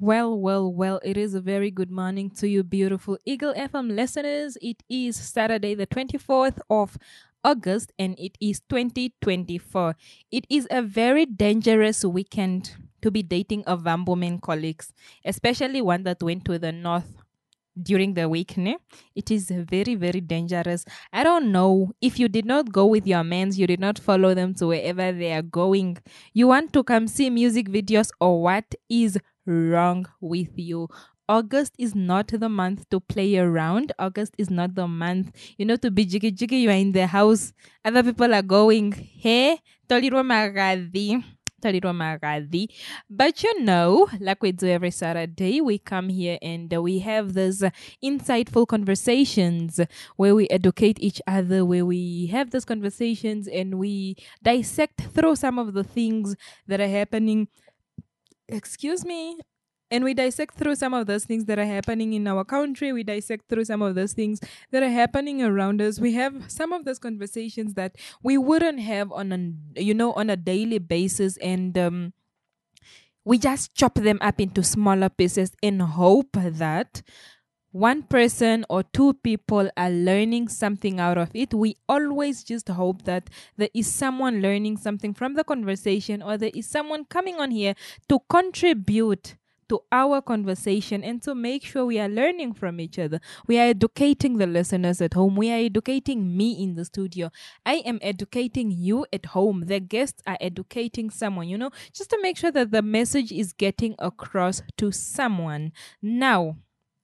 Well, it is a very good morning to you, beautiful Eagle FM listeners. It is Saturday, the 24th of August, and it is 2024. It is a very dangerous weekend to be dating a Vambomen colleagues, especially one that went to the north during the week. Ne? It is very, very dangerous. I don't know if you did not go with your mans, you did not follow them to wherever they are going. You want to come see music videos, or what is wrong with you? August is not the month to play around. August is not the month, to be jiggy jiggy. You are in the house. Other people are going, hey, Toliro Magadi. Toliro Magadi. But like we do every Saturday, we come here and we have these insightful conversations where we educate each other, where we have these conversations and we dissect through some of the things that are happening. Excuse me. And we dissect through some of those things that are happening in our country. We dissect through some of those things that are happening around us. We have some of those conversations that we wouldn't have on a daily basis. And we just chop them up into smaller pieces and hope that one person or two people are learning something out of it. We always just hope that there is someone learning something from the conversation, or there is someone coming on here to contribute to our conversation and to make sure we are learning from each other. We are educating the listeners at home. We are educating me in the studio. I am educating you at home. The guests are educating someone, just to make sure that the message is getting across to someone. Now,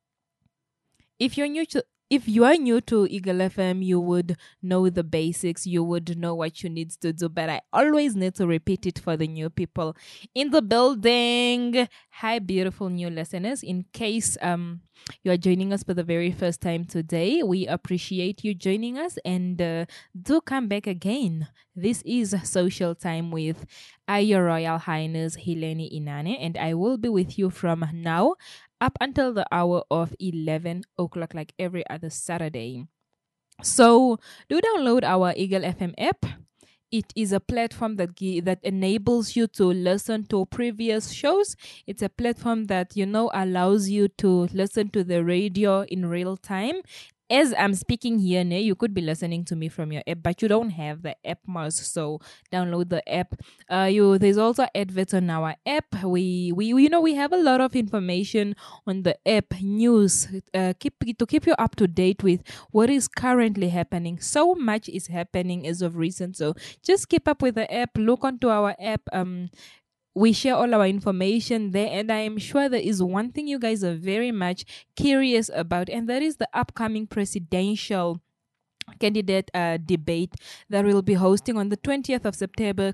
if you are new to Eagle FM, you would know the basics. You would know what you need to do. But I always need to repeat it for the new people in the building. Hi, beautiful new listeners. In case you are joining us for the very first time today, we appreciate you joining us, and do come back again. This is Social Time with Your Royal Highness Heleni Inane, and I will be with you from now up until the hour of 11 o'clock, like every other Saturday. So do download our Eagle FM app. It is a platform that enables you to listen to previous shows. It's a platform that, allows you to listen to the radio in real time. As I'm speaking here, you could be listening to me from your app, but you don't have the app mouse, so download the app. There's also adverts on our app. We have a lot of information on the app, news, keep you up to date with what is currently happening. So much is happening as of recent, so just keep up with the app. Look onto our app. We share all our information there, and I am sure there is one thing you guys are very much curious about, and that is the upcoming presidential candidate debate that we'll be hosting on the 20th of September.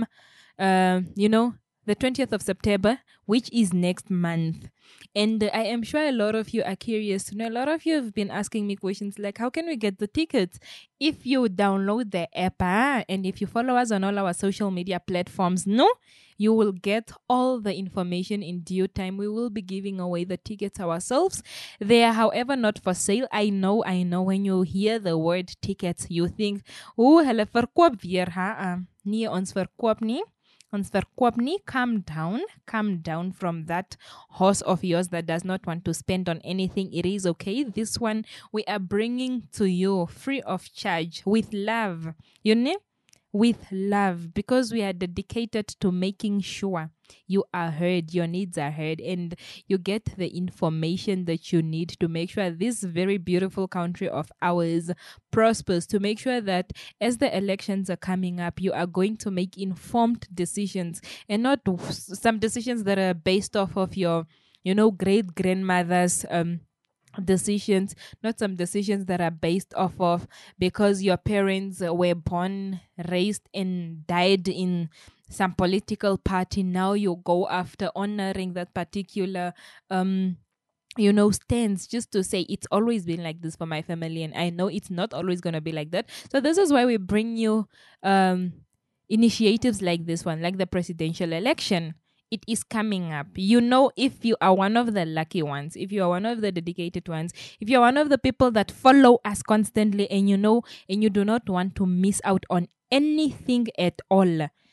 The 20th of September, which is next month. And I am sure a lot of you are curious to know. A lot of you have been asking me questions like, how can we get the tickets? If you download the app and if you follow us on all our social media platforms, you will get all the information in due time. We will be giving away the tickets ourselves. They are, however, not for sale. I know when you hear the word tickets, you think, hulle verkoop weer, nee, ons verkoop nie. Ons verkoop nie. Calm down from that horse of yours that does not want to spend on anything. It is okay. This one we are bringing to you free of charge, with love. With love, because we are dedicated to making sure you are heard, your needs are heard, and you get the information that you need to make sure this very beautiful country of ours prospers, to make sure that as the elections are coming up, you are going to make informed decisions and not some decisions that are based off of your, great grandmother's decisions, not some decisions that are based off of because your parents were born, raised, and died in some political party. Now you go after honoring that particular stands, just to say it's always been like this for my family, and I know it's not always going to be like that. So this is why we bring you initiatives like this one, like the presidential election. It is coming up. If you are one of the lucky ones, if you are one of the dedicated ones, if you're one of the people that follow us constantly, and you do not want to miss out on anything at all,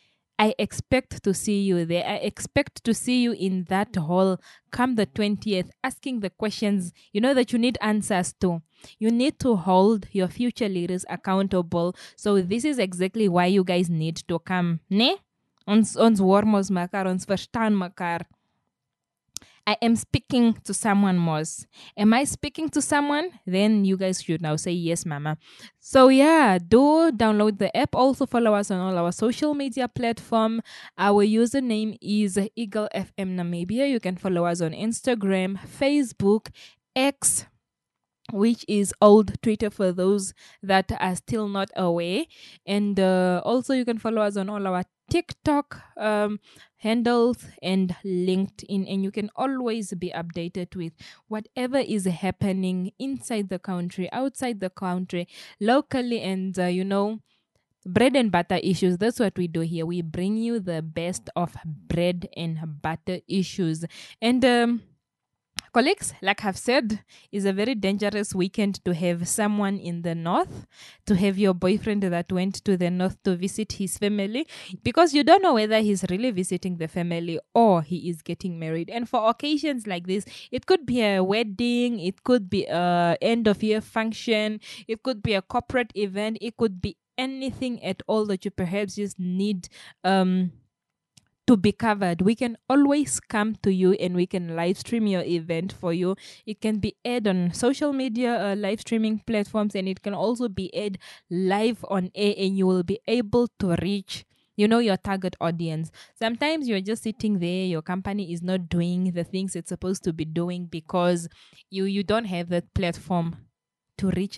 I expect to see you there. I expect to see you in that hall come the 20th, asking the questions, that you need answers to. You need to hold your future leaders accountable. So this is exactly why you guys need to come. Ne? Ons hoor mos mekaar, ons verstaan mekaar. I am speaking to someone, Mos. Am I speaking to someone? Then you guys should now say yes, mama. So yeah, do download the app. Also follow us on all our social media platform. Our username is Eagle FM Namibia. You can follow us on Instagram, Facebook, X, which is old Twitter for those that are still not aware. And also you can follow us on all our TikTok handles and LinkedIn, and you can always be updated with whatever is happening inside the country, outside the country, locally, and bread and butter issues. That's what we do here. We bring you the best of bread and butter issues. And colleagues, like I've said, is a very dangerous weekend to have someone in the north, to have your boyfriend that went to the north to visit his family, because you don't know whether he's really visiting the family or he is getting married. And for occasions like this, it could be a wedding, it could be a end of year function, it could be a corporate event, it could be anything at all that you perhaps just need to be covered. We can always come to you and we can live stream your event for you. It can be aired on social media live streaming platforms, and it can also be aired live on air, and you will be able to reach your target audience. Sometimes you're just sitting there, your company is not doing the things it's supposed to be doing because you don't have that platform to reach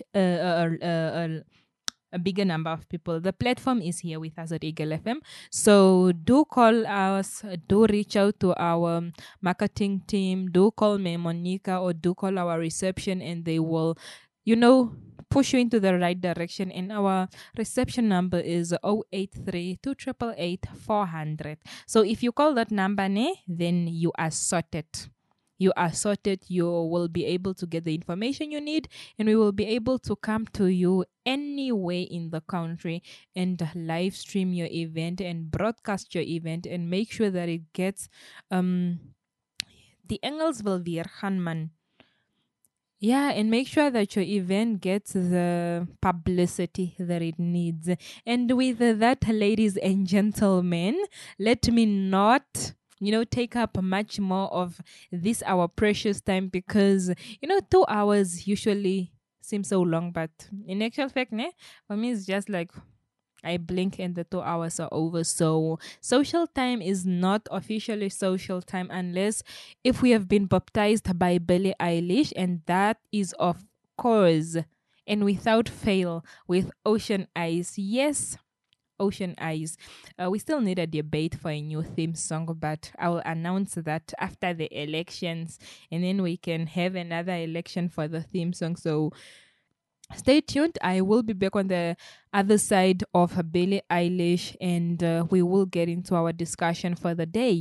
a bigger number of people. The platform is here with us at Eagle FM. So do call us, do reach out to our marketing team, do call me, Monica, or do call our reception, and they will, push you into the right direction. And our reception number is 083 288 400. So if you call that number, then you are sorted. You are sorted. You will be able to get the information you need, and we will be able to come to you anywhere in the country and live stream your event and broadcast your event and make sure that it gets the Engels wil weer gaan, man. Yeah, and make sure that your event gets the publicity that it needs. And with that, ladies and gentlemen, let me not take up much more of this our precious time, because 2 hours usually seem so long, but in actual fact, for me it's just like I blink and the 2 hours are over. So social time is not officially social time unless if we have been baptized by Billie Eilish, and that is of course and without fail with Ocean Eyes. Yes, Ocean Eyes. We still need a debate for a new theme song, but I will announce that after the elections, and then we can have another election for the theme song. So stay tuned. I will be back on the other side of Billie Eilish, and we will get into our discussion for the day.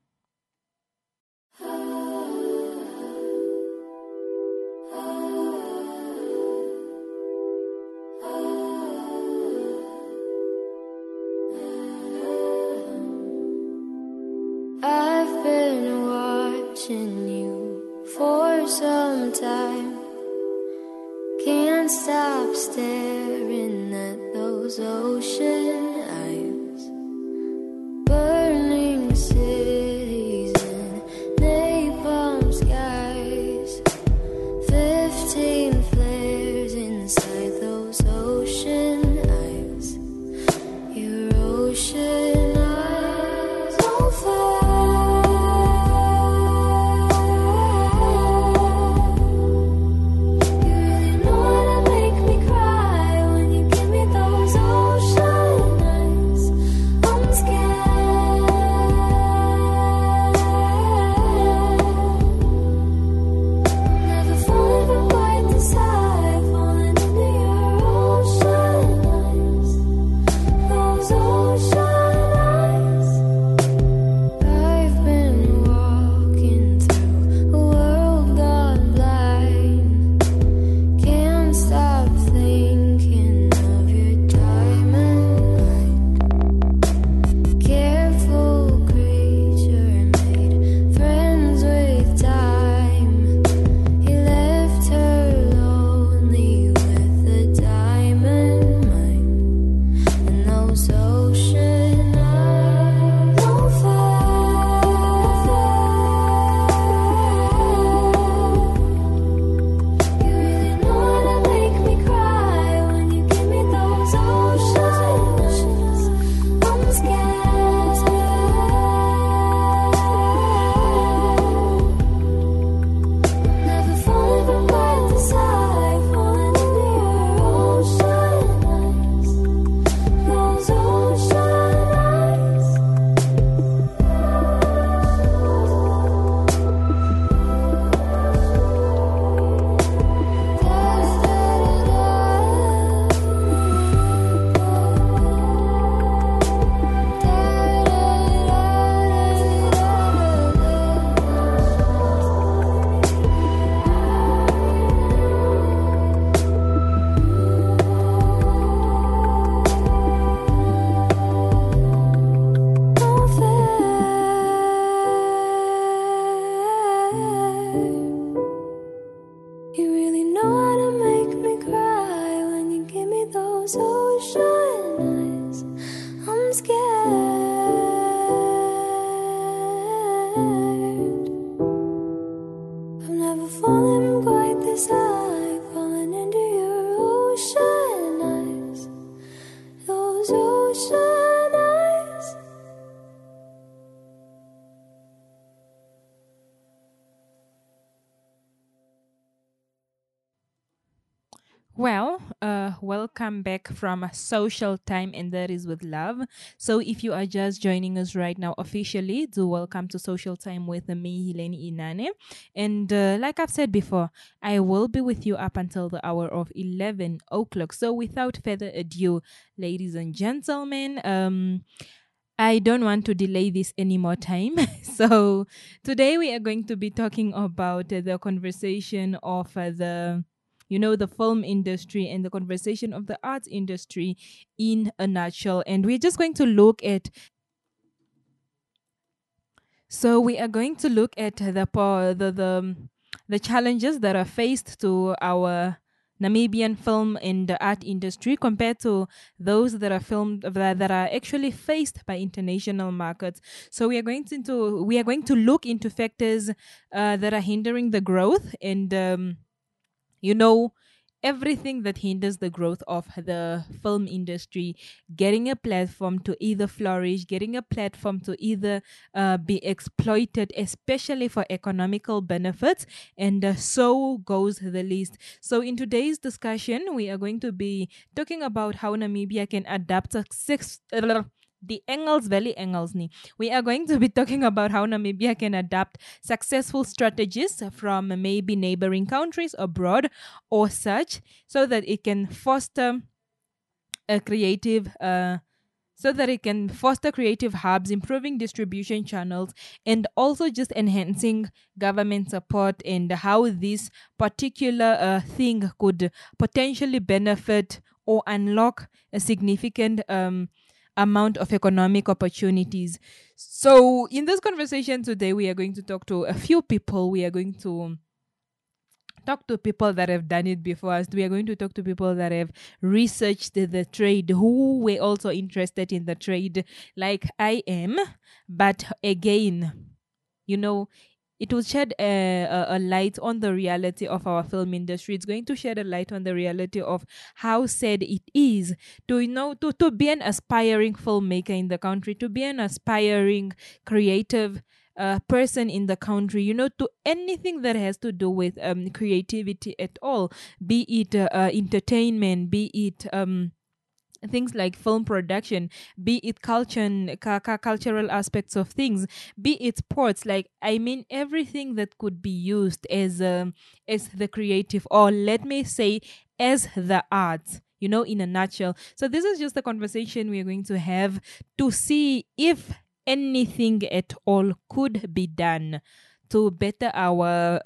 I've been watching you for some time. Can't stop staring at those ocean eyes. Burning cities and napalm skies. 15 flares inside those ocean eyes. Your ocean eyes on fire. You really know how to make me cry when you give me those ocean falling quite this high, falling into your ocean eyes, those ocean eyes. Well, welcome back from a social time, and that is with love. So, if you are just joining us right now officially, do welcome to Social Time with me, Heleni Inane. And like I've said before, I will be with you up until the hour of 11 o'clock. So, without further ado, ladies and gentlemen, I don't want to delay this any more time. So, today we are going to be talking about the conversation of the film industry and the conversation of the arts industry in a nutshell. And we're just going to look at so we are going to look at the challenges that are faced to our Namibian film and the art industry compared to those that are filmed that are actually faced by international markets. So we are going to look into factors that are hindering the growth and you know everything that hinders the growth of the film industry, getting a platform to either flourish, getting a platform to either be exploited, especially for economical benefits, and so goes the list. So in today's discussion we are going to be talking about how Namibia can adapt success the Engels Valley Engels ni. We are going to be talking about how Namibia can adapt successful strategies from maybe neighboring countries abroad or such, so that it can foster a creative so that it can foster creative hubs, improving distribution channels, and also just enhancing government support, and how this particular thing could potentially benefit or unlock a significant amount of economic opportunities. So, in this conversation today, we are going to talk to a few people. We are going to talk to people that have done it before us. We are going to talk to people that have researched the trade, who were also interested in the trade, like I am. But again, you know, it will shed a light on the reality of our film industry. It's going to shed a light on the reality of how sad it is to be an aspiring filmmaker in the country, to be an aspiring creative person in the country, to anything that has to do with creativity at all, be it entertainment, be it things like film production, be it culture and cultural aspects of things, be it sports, like I mean everything that could be used as the creative, or let me say as the arts, in a nutshell. So this is just a conversation we are going to have to see if anything at all could be done to better our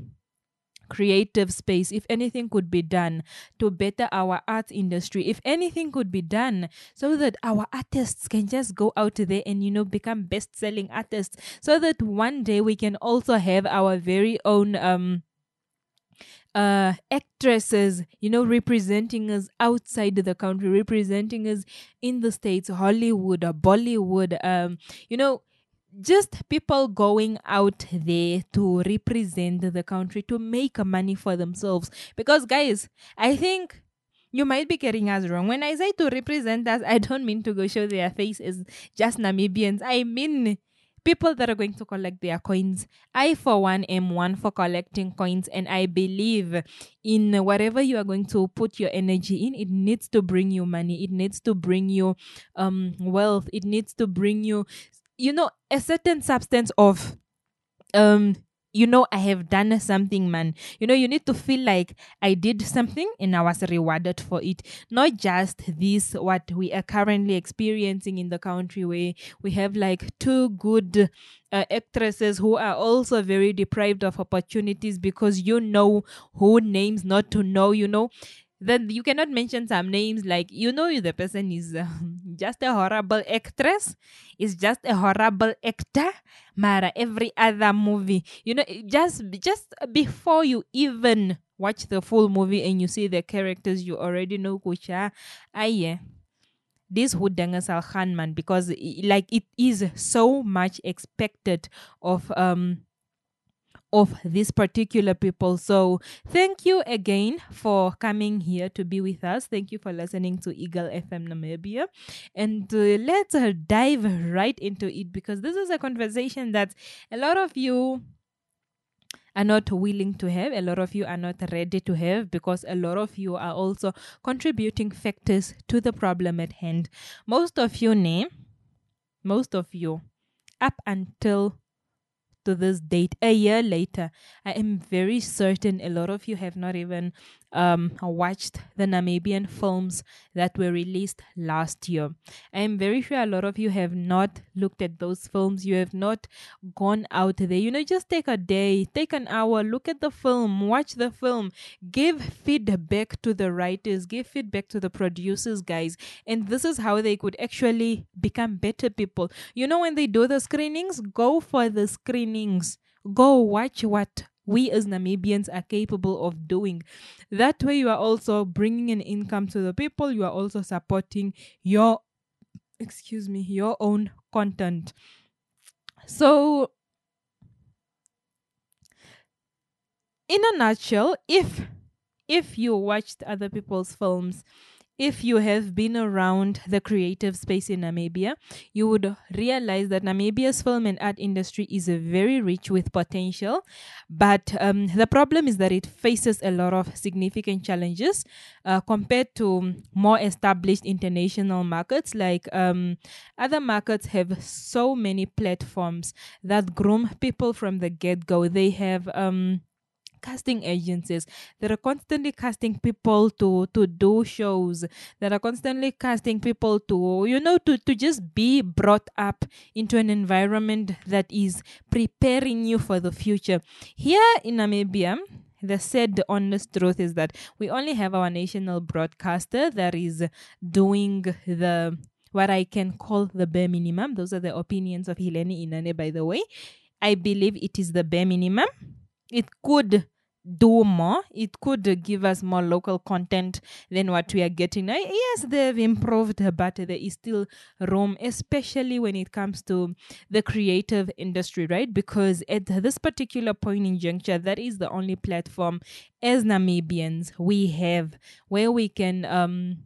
creative space, if anything could be done to better our art industry, if anything could be done so that our artists can just go out there and become best-selling artists, so that one day we can also have our very own actresses, representing us outside the country, representing us in the States, Hollywood or Bollywood, just people going out there to represent the country, to make money for themselves. Because guys, I think you might be getting us wrong. When I say to represent us, I don't mean to go show their face as just Namibians. I mean people that are going to collect their coins. I, for one, am one for collecting coins, and I believe in whatever you are going to put your energy in, it needs to bring you money. It needs to bring you wealth. It needs to bring you, a certain substance of I have done something, man. You need to feel like I did something and I was rewarded for it. Not just this, what we are currently experiencing in the country, where we have like two good actresses who are also very deprived of opportunities because who names not to know. Then you cannot mention some names, like the person is just a horrible actress, is just a horrible actor. Mara, every other movie, just before you even watch the full movie and you see the characters, you already know kucha aye this Hudanga Salkhan, man, because it is so much expected of of these particular people. So thank you again for coming here to be with us. Thank you for listening to Eagle FM Namibia. And let's dive right into it, because this is a conversation that a lot of you are not willing to have, a lot of you are not ready to have, because a lot of you are also contributing factors to the problem at hand. Most of you, up until to this date, a year later, I am very certain a lot of you have not even watched the Namibian films that were released last year. I am very sure a lot of you have not looked at those films. You have not gone out there. Just take a day, take an hour, look at the film, watch the film, give feedback to the writers, give feedback to the producers, guys. And this is how they could actually become better people. When they do the screenings, go for the screenings. Go watch what we as Namibians are capable of doing. That way you are also bringing an income to the people. You are also supporting your own content. So in a nutshell, if you watched other people's films, if you have been around the creative space in Namibia, you would realize that Namibia's film and art industry is very rich with potential. But the problem is that it faces a lot of significant challenges compared to more established international markets. Like other markets have so many platforms that groom people from the get-go. They have casting agencies that are constantly casting people to do shows, that are constantly casting people to just be brought up into an environment that is preparing you for the future. Here in Namibia, the sad honest truth is that we only have our national broadcaster that is doing what I can call the bare minimum. Those are the opinions of Hileni Inane, by the way. I believe it is the bare minimum. It could do more. It could give us more local content than what we are getting. Yes, they've improved, but there is still room, especially when it comes to the creative industry, right? Because at this particular point in juncture, that is the only platform as Namibians we have where we can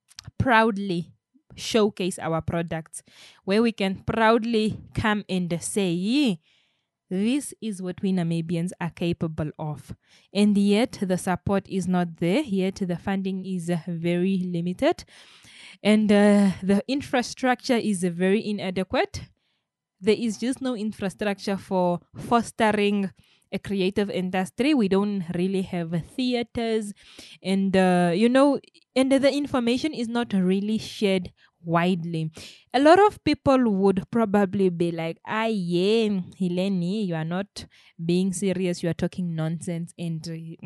proudly showcase our products, where we can proudly come and say, this is what we Namibians are capable of. And yet the support is not there. Yet the funding is very limited. And the infrastructure is very inadequate. There is just no infrastructure for fostering a creative industry. We don't really have theaters. And, and the information is not really shared widely. A lot of people would probably be like, yeah, Hileni, you are not being serious, you are talking nonsense. And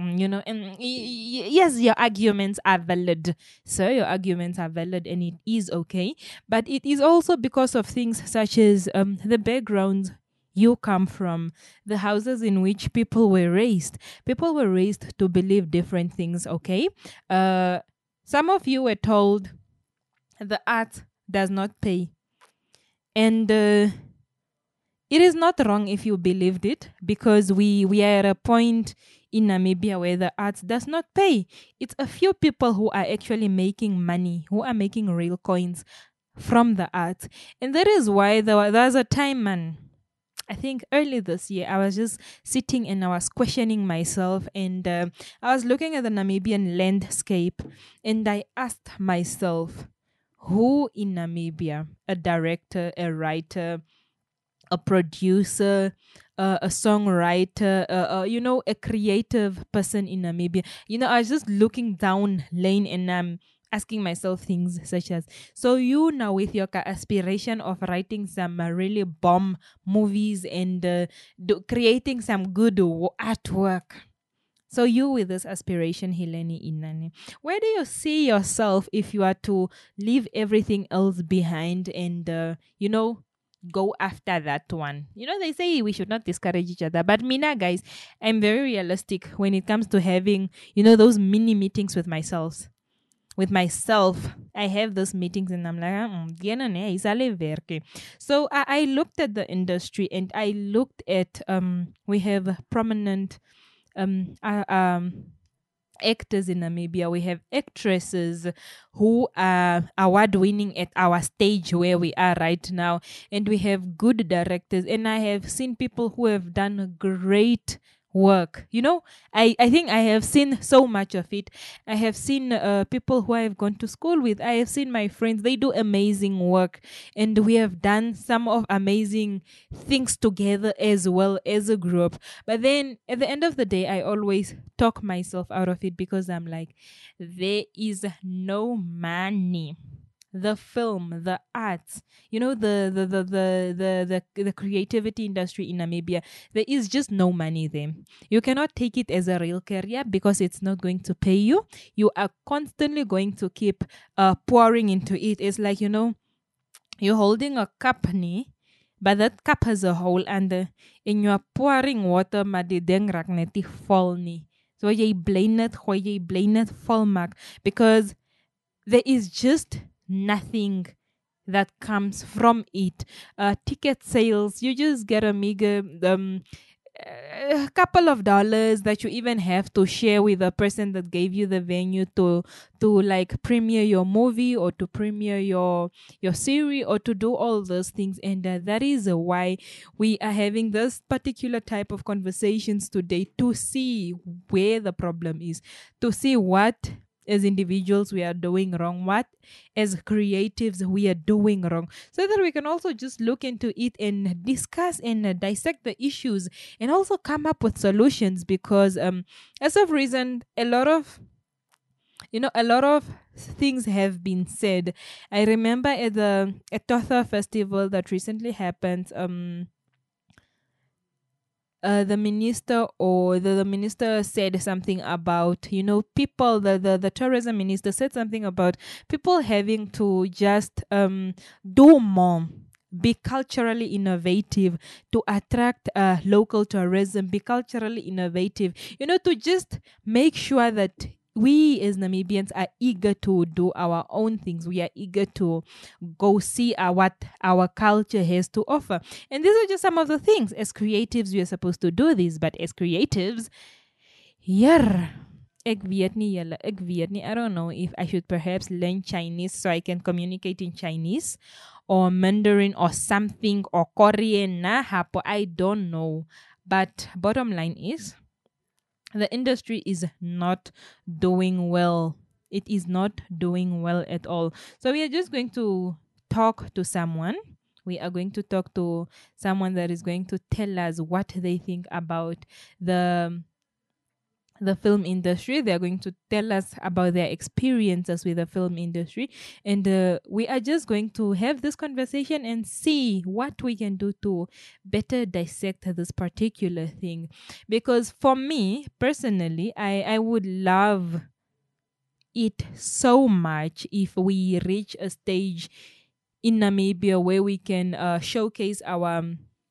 yes, your arguments are valid, sir, your arguments are valid, and it is okay. But it is also because of things such as the backgrounds you come from, the houses in which people were raised. People were raised to believe different things, okay? Some of you were told the art does not pay. And it is not wrong if you believed it, because we are at a point in Namibia where the art does not pay. It's a few people who are actually making money, who are making real coins from the art. And that is why there was a time, man, I think early this year, I was just sitting and I was questioning myself, and I was looking at the Namibian landscape, and I asked myself, who in Namibia, a director, a writer, a producer, a songwriter, a creative person in Namibia? I was just looking down lane, and I'm asking myself things such as, so you now with your aspiration of writing some really bomb movies and creating some good artwork, so you with this aspiration, Hileni Inane, where do you see yourself if you are to leave everything else behind and, go after that one? They say we should not discourage each other. But Mina, guys, I'm very realistic when it comes to having, those mini meetings with myself. with myself. I have those meetings and I'm like, isale werke." So I looked at the industry and I looked at we have prominent um uh, um actors in Namibia. We have actresses who are award winning at our stage where we are right now. And we have good directors. And I have seen people who have done great work. I think I have seen so much of it. I have seen people who I have gone to school with. I have seen my friends. They do amazing work. And we have done some of amazing things together as well as a group. But then at the end of the day, I always talk myself out of it because I'm like, there is no money. The film, the arts, the creativity industry in Namibia, there is just no money there. You cannot take it as a real career because it's not going to pay you. You are constantly going to keep pouring into it. It's like, you're holding a cup, but that cup has a hole and you are pouring water, maar die ding raak net nie vol nie. So jy bly net gooi, jy bly net vol maak because there is just nothing that comes from it. Ticket sales, you just get a meager a couple of dollars that you even have to share with the person that gave you the venue to like premiere your movie or to premiere your series or to do all those things. And that is why we are having this particular type of conversations today, to see where the problem is, to see what as individuals we are doing wrong, what as creatives we are doing wrong, so that we can also just look into it and discuss and dissect the issues and also come up with solutions. Because as of recent, a lot of things have been said. I remember at the Etotha festival that recently happened, the minister or the minister said something about, people, the tourism minister said something about people having to just do more, be culturally innovative to attract local tourism, be culturally innovative, to just make sure that we as Namibians are eager to do our own things. We are eager to go see what our culture has to offer. And these are just some of the things. As creatives, we are supposed to do this. But as creatives, ek weet nie, I don't know if I should perhaps learn Chinese so I can communicate in Chinese or Mandarin or something, or Korean, I don't know. But bottom line is, the industry is not doing well. It is not doing well at all. So we are just going to talk to someone. We are going to talk to someone that is going to tell us what they think about the film industry. They're going to tell us about their experiences with the film industry. And we are just going to have this conversation and see what we can do to better dissect this particular thing. Because for me, personally, I would love it so much if we reach a stage in Namibia where we can showcase our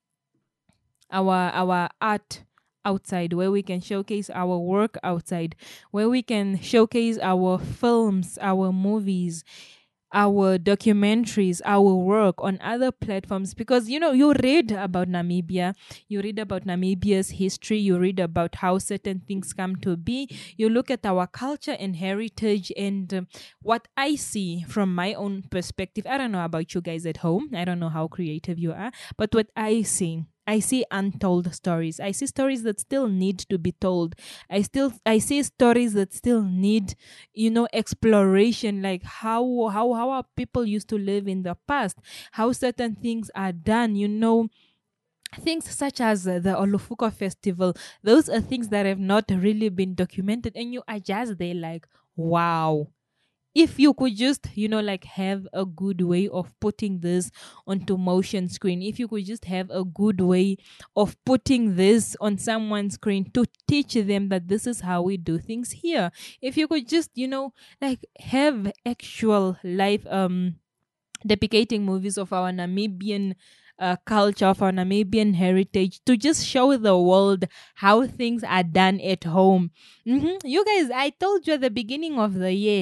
art outside, where we can showcase our work outside, where we can showcase our films, our movies, our documentaries, our work on other platforms. Because you read about Namibia, you read about Namibia's history, you read about how certain things come to be, you look at our culture and heritage. And what I see from my own perspective, I don't know about you guys at home, I don't know how creative you are, but what I see untold stories. I see stories that still need to be told. I see stories that still need, exploration, like how our people used to live in the past, how certain things are done, things such as the Olofuka festival. Those are things that have not really been documented, and you are just there like, wow. If you could just, have a good way of putting this onto motion screen, if you could just have a good way of putting this on someone's screen to teach them that this is how we do things here. If you could just, have actual live depicting movies of our Namibian culture, of our Namibian heritage, to just show the world how things are done at home. You guys, I told you at the beginning of the year,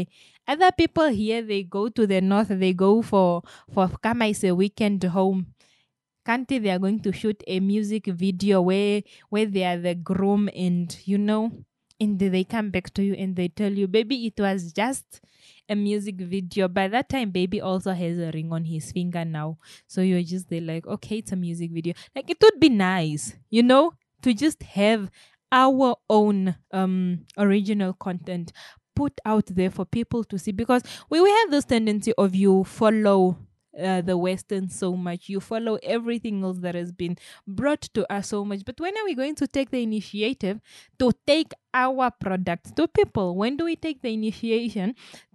Other people here, they go to the north, they go for Kamaise weekend home. Kanti, they are going to shoot a music video where they are the groom, and and they come back to you and they tell you, baby, it was just a music video. By that time, baby also has a ring on his finger now. So you're just there like, okay, it's a music video. Like, it would be nice, to just have our own original content put out there for people to see, because we have this tendency of you follow the Western so much, you follow everything else that has been brought to us so much. But when are we going to take the initiative to take our products to people? When do we take the initiative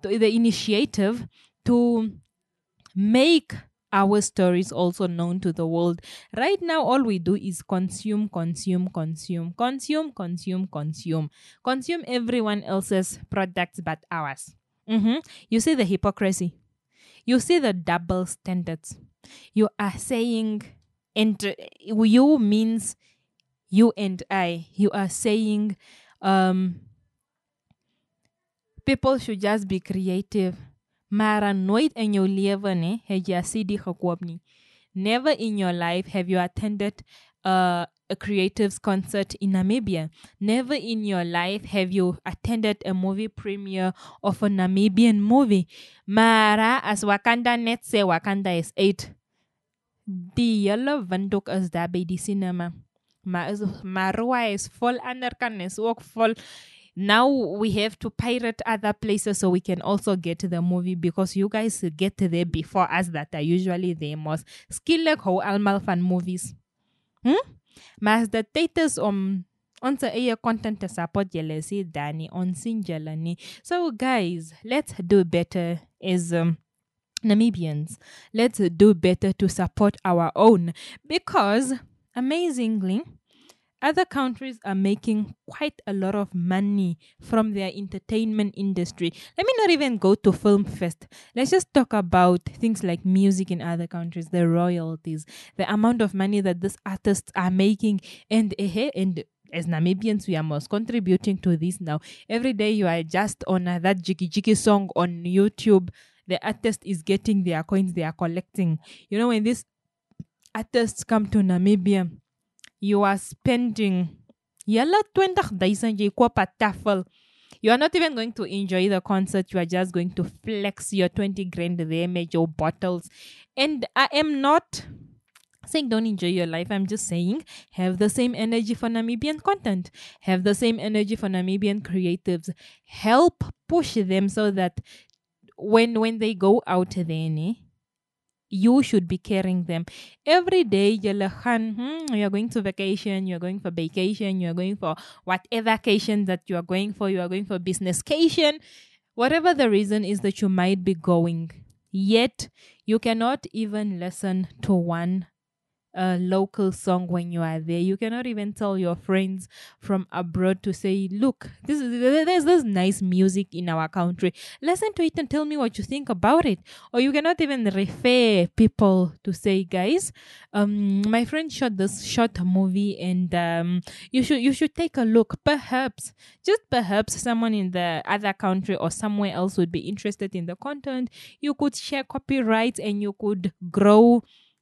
to make our stories also known to the world? Right now, all we do is consume everyone else's products but ours. You see the hypocrisy. You see the double standards. You are saying, and you means you and I. You are saying people should just be creative. Mara nooit in jou lewe ne, het jy 'n CD gekoop nie. Never in your life have you attended a creatives concert in Namibia. Never in your life have you attended a movie premiere of a Namibian movie. Mara, as Wakanda net sê, Wakanda is 8. Die hele windhoek is daar by die cinema. Maar is vol, ander kan is ook vol. Now we have to pirate other places so we can also get the movie, because you guys get there before us that are usually there most. Skillek hoe almal van movies. Maar the titles onze eie content te support julle sê Danny ons sien julle nie. So guys, let's do better as Namibians. Let's do better to support our own, because amazingly, other countries are making quite a lot of money from their entertainment industry. Let me not even go to film first. Let's just talk about things like music in other countries, the royalties, the amount of money that these artists are making. And as Namibians, we are most contributing to this now. Every day you are just on that jiggy jiggy song on YouTube. The artist is getting their coins they are collecting. When these artists come to Namibia, you are spending yalla 20,000 jy koop 'n tafel. You are not even going to enjoy the concert. You are just going to flex your 20 grand there, make your bottles. And I am not saying don't enjoy your life. I'm just saying have the same energy for Namibian content. Have the same energy for Namibian creatives. Help push them so that when they go out there, you should be carrying them. Every day, you're going to vacation, you're going for vacation, you're going for whatever vacation that you are going for businesscation, whatever the reason is that you might be going. Yet, you cannot even listen to one local song when you are there. You cannot even tell your friends from abroad to say, look, there's this nice music in our country. Listen to it and tell me what you think about it. Or you cannot even refer people to say, guys, my friend shot this short movie and you should take a look. Perhaps someone in the other country or somewhere else would be interested in the content. You could share copyrights and you could grow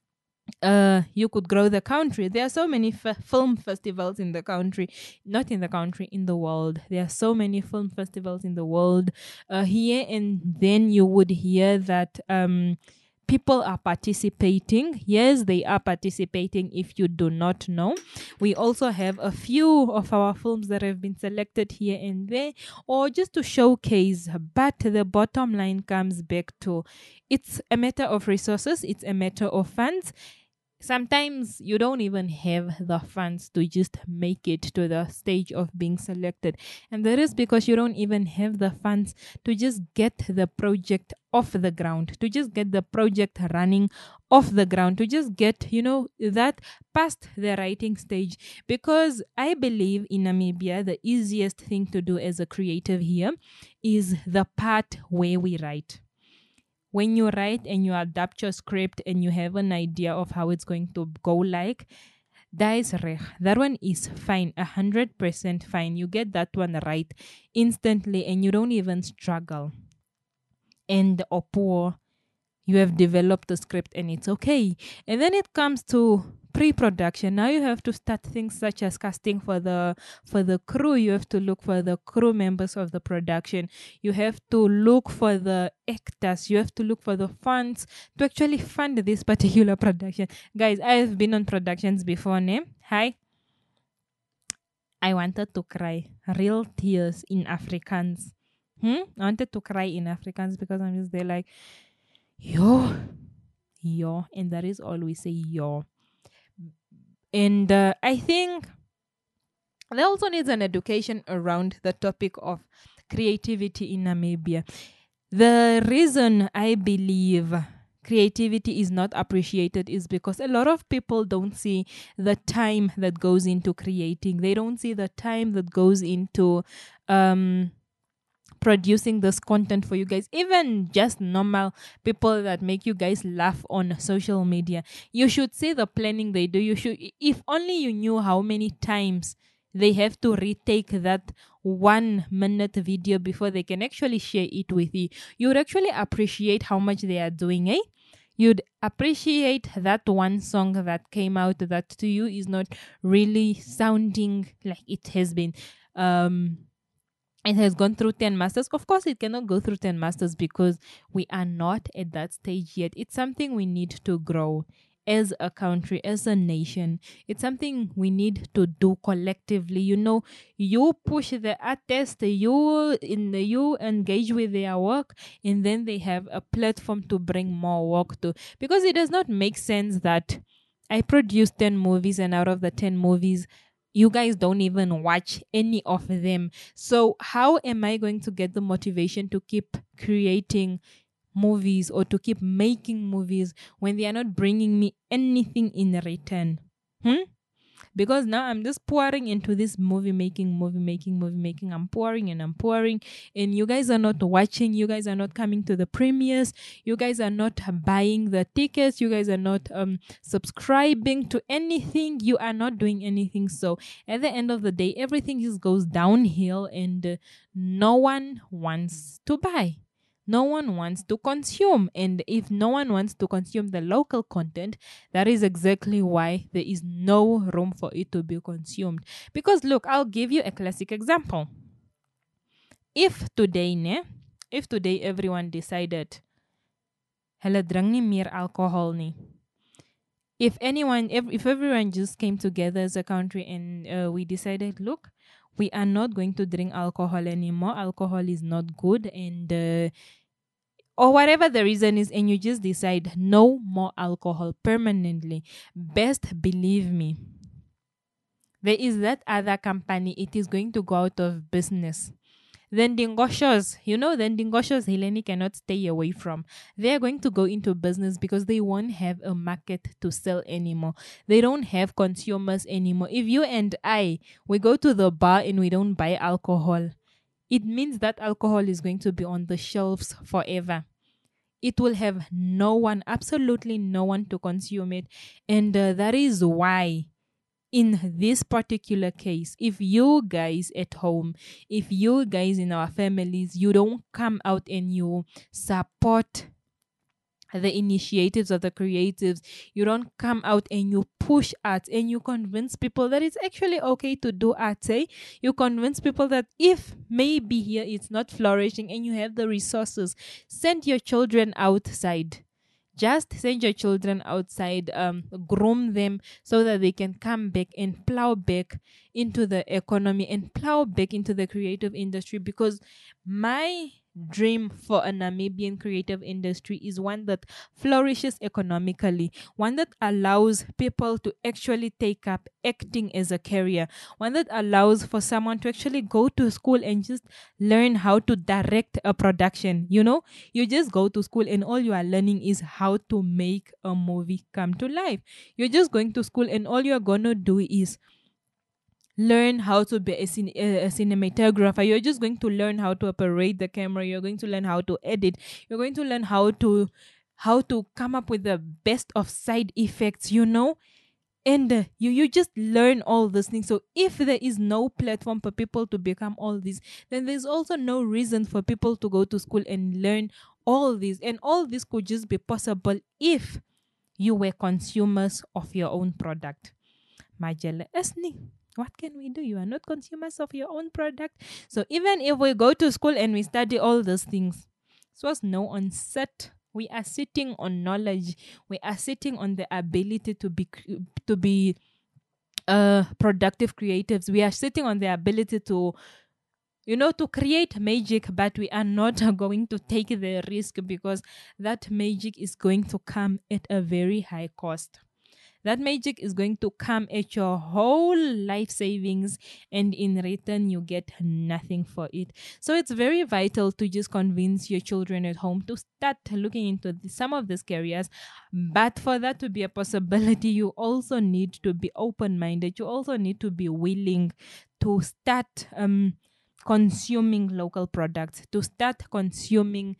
the country. There are so many film festivals in the country, not in the country, in the world. There are so many film festivals in the world here, and then you would hear that people are participating. Yes, they are participating. If you do not know, we also have a few of our films that have been selected here and there, or just to showcase. But the bottom line comes back to it's a matter of resources. It's a matter of funds. Sometimes you don't even have the funds to just make it to the stage of being selected. And that is because you don't even have the funds to just get the project off the ground, to just get the project running off the ground, to just get, that past the writing stage. Because I believe in Namibia, the easiest thing to do as a creative here is the part where we write. When you write and you adapt your script and you have an idea of how it's going to go like, that one is fine, 100% fine. You get that one right instantly and you don't even struggle. and or poor, you have developed the script and it's okay. And then it comes to pre-production. Now you have to start things such as casting for the crew. You have to look for the crew members of the production. You have to look for the actors. You have to look for the funds to actually fund this particular production. Guys, I have been on productions before, ne? Hi. I wanted to cry. Real tears in Afrikaans. I wanted to cry in Afrikaans because I'm just there like, yo, and that is all we say, yo. And I think there also needs an education around the topic of creativity in Namibia. The reason I believe creativity is not appreciated is because a lot of people don't see the time that goes into creating. They don't see the time that goes into producing this content for you guys. Even just normal people that make you guys laugh on social media, you should see the planning they do. You should, if only you knew how many times they have to retake that 1 minute video before they can actually share it with you, you would actually appreciate how much they are doing, eh? You'd appreciate that one song that came out that to you is not really sounding like it has been it has gone through 10 masters. Of course, it cannot go through 10 masters because we are not at that stage yet. It's something we need to grow as a country, as a nation. It's something we need to do collectively. You know, you push the artist, you engage with their work, and then they have a platform to bring more work to. Because it does not make sense that I produce 10 movies and out of the 10 movies, you guys don't even watch any of them. So how am I going to get the motivation to keep creating movies or to keep making movies when they are not bringing me anything in return? Because now I'm just pouring into this movie making. I'm pouring, and you guys are not watching. You guys are not coming to the premieres. You guys are not buying the tickets. You guys are not subscribing to anything. You are not doing anything. So at the end of the day, everything just goes downhill, and no one wants to buy. No one wants to consume. And if no one wants to consume the local content, that is exactly why there is no room for it to be consumed. Because look, I'll give you a classic example. If today everyone decided, hulle drink nie meer alcohol nie. If everyone just came together as a country and we decided, look, we are not going to drink alcohol anymore. Alcohol is not good, and or whatever the reason is, and you just decide no more alcohol permanently. Best believe me, there is that other company, it is going to go out of business. Then Dingoshos, Heleni cannot stay away from. They are going to go into business because they won't have a market to sell anymore. They don't have consumers anymore. If you and I, we go to the bar and we don't buy alcohol, it means that alcohol is going to be on the shelves forever. It will have no one, absolutely no one to consume it. And that is why in this particular case, if you guys at home, if you guys in our families, you don't come out and you support the initiatives of the creatives, you don't come out and you push art and you convince people that it's actually okay to do art, you convince people that if maybe here it's not flourishing and you have the resources, send your children outside. Just send your children outside, groom them so that they can come back and plow back into the economy and plow back into the creative industry. Because my dream for a Namibian creative industry is one that flourishes economically, one that allows people to actually take up acting as a career, one that allows for someone to actually go to school and just learn how to direct a production. You just go to school and all you are learning is how to make a movie come to life. You're just going to school and all you're gonna do is learn how to be a cinematographer. You're just going to learn how to operate the camera. You're going to learn how to edit. You're going to learn how to come up with the best of side effects, and you just learn all these things. So if there is no platform for people to become all this, then there's also no reason for people to go to school and learn all this. And all this could just be possible if you were consumers of your own product. Majele esni. What can we do? You are not consumers of your own product. So even if we go to school and we study all those things, so as no on set, we are sitting on knowledge. We are sitting on the ability to be productive creatives. We are sitting on the ability to to create magic, but we are not going to take the risk because that magic is going to come at a very high cost. That magic is going to come at your whole life savings, and in return, you get nothing for it. So it's very vital to just convince your children at home to start looking into some of these careers. But for that to be a possibility, you also need to be open minded. You also need to be willing to start consuming local products, to start consuming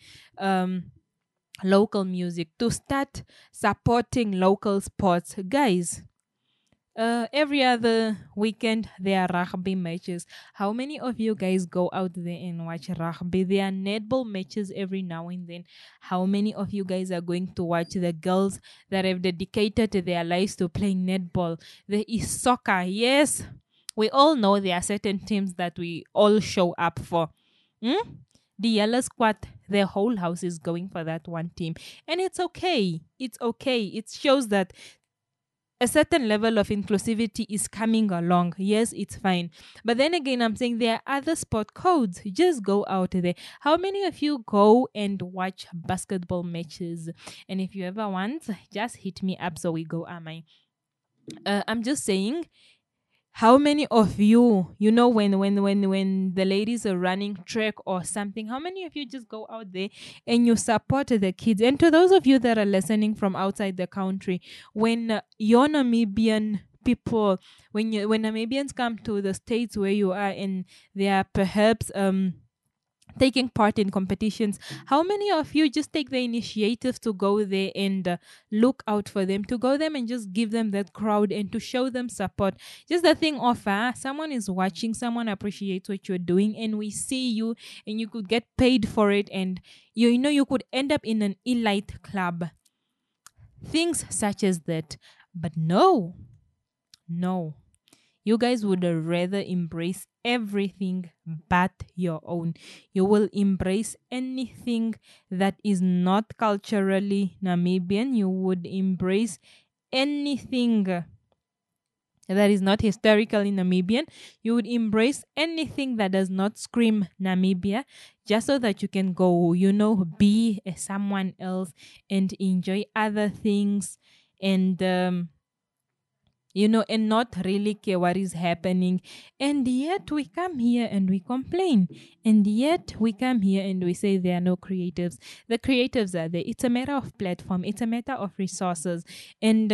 local music, to start supporting local sports. Guys, every other weekend there are rugby matches. How many of you guys go out there and watch rugby? There are netball matches every now and then. How many of you guys are going to watch the girls that have dedicated their lives to playing netball? There is soccer. Yes, we all know there are certain teams that we all show up for. The yellow squad, their whole house is going for that one team. And it's okay. It's okay. It shows that a certain level of inclusivity is coming along. Yes, it's fine. But then again, I'm saying there are other sport codes. Just go out there. How many of you go and watch basketball matches? And if you ever want, just hit me up so we go, am I? I'm just saying, how many of you, when the ladies are running track or something, how many of you just go out there and you support the kids? And to those of you that are listening from outside the country, when your Namibian people, when Namibians come to the States where you are and they are perhaps taking part in competitions, how many of you just take the initiative to go there and look out for them, to go them and just give them that crowd and to show them support? Just the thing of someone is watching, someone appreciates what you're doing, and we see you, and you could get paid for it, and you could end up in an elite club, things such as that. But no, you guys would rather embrace everything but your own. You will embrace anything that is not culturally Namibian. You would embrace anything that is not historically Namibian. You would embrace anything that does not scream Namibia, just so that you can go, be someone else and enjoy other things and and not really care what is happening. And yet we come here and we complain. And yet we come here and we say there are no creatives. The creatives are there. It's a matter of platform. It's a matter of resources. And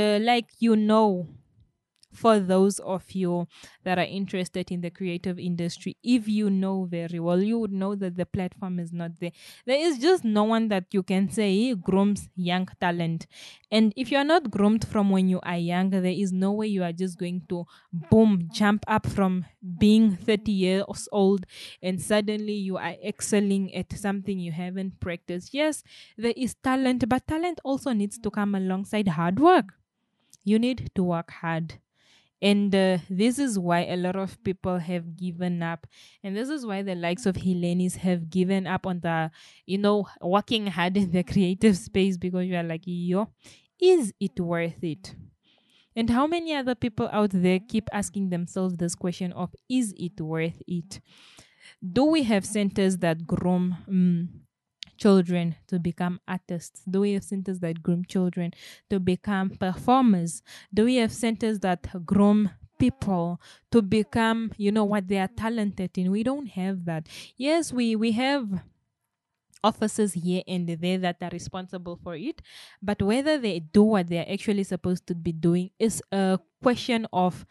for those of you that are interested in the creative industry, if you know very well, you would know that the platform is not there. There is just no one that you can say grooms young talent. And if you're not groomed from when you are young, there is no way you are just going to jump up from being 30 years old and suddenly you are excelling at something you haven't practiced. Yes, there is talent, but talent also needs to come alongside hard work. You need to work hard. And this is why a lot of people have given up. And this is why the likes of Helenis have given up on the, working hard in the creative space, because you are like, is it worth it? And how many other people out there keep asking themselves this question of, is it worth it? Do we have centers that groom children to become artists? Do we have centers that groom children to become performers? Do we have centers that groom people to become, what they are talented in? We don't have that. Yes, we have officers here and there that are responsible for it, but whether they do what they're actually supposed to be doing is a question of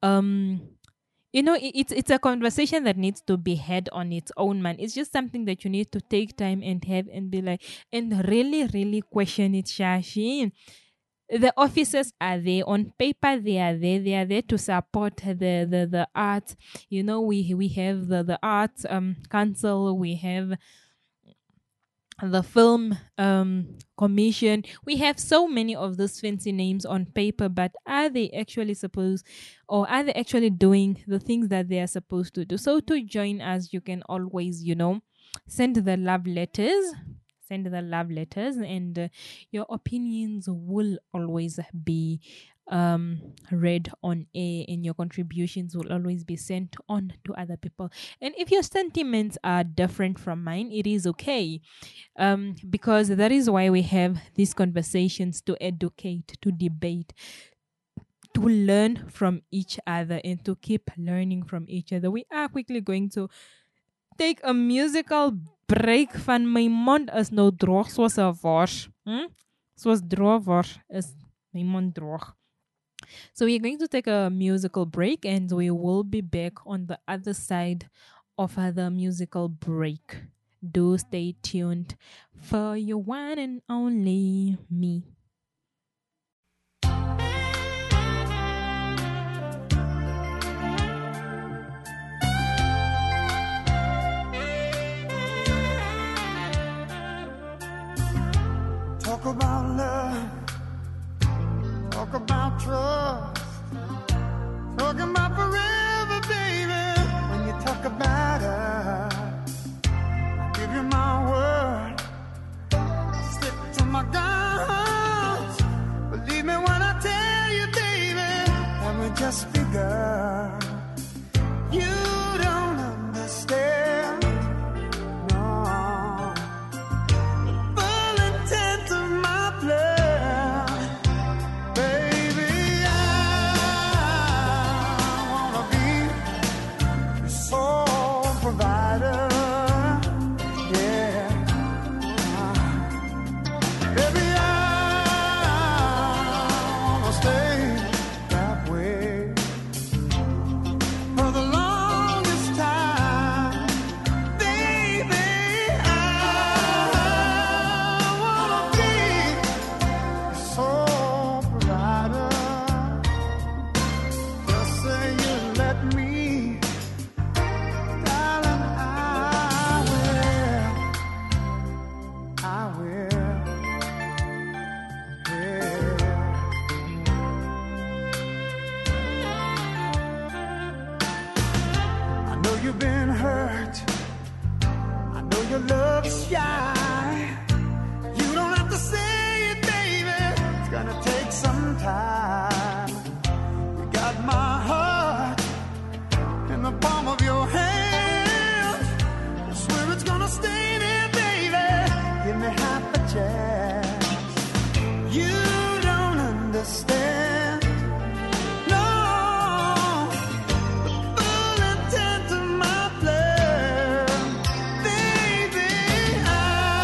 it's a conversation that needs to be had on its own, man. It's just something that you need to take time and have and be like, and really, really question it, Shashi. The officers are there on paper. They are there to support the arts. We have the arts council. We have the film commission. We have so many of those fancy names on paper, but are they actually supposed, or are they actually doing the things that they are supposed to do? So to join us, you can always, send the love letters. Send the love letters, and your opinions will always be read on air, and your contributions will always be sent on to other people. And if your sentiments are different from mine, it is okay, because that is why we have these conversations, to educate, to debate, to learn from each other, and to keep learning from each other. We are quickly going to take a musical break. Van my mond is nou droog soos 'n wors. Soos droog wors is my mond droog. So we're going to take a musical break, and we will be back on the other side of the musical break. Do stay tuned for your one and only me. Talk about love, talk about trust, talk about forever, baby. When you talk about us, I give you my word, stick to my guns. Believe me when I tell you, baby, that we just begun. You don't understand, no. Full intent of my plan, baby. I wanna be your sole provider, yeah. Baby, I wanna stay that way for the longest time, baby. I wanna be your sole provider. Just say you let me, darling. I will, yeah. I know you've been hurt, I know your love is shy. You don't have to say it, baby, it's gonna take some time. You got my heart in the palm of your hand. I swear it's gonna stay there, baby. Give me half a chance. You don't understand, no, the full intent of my plan, baby. I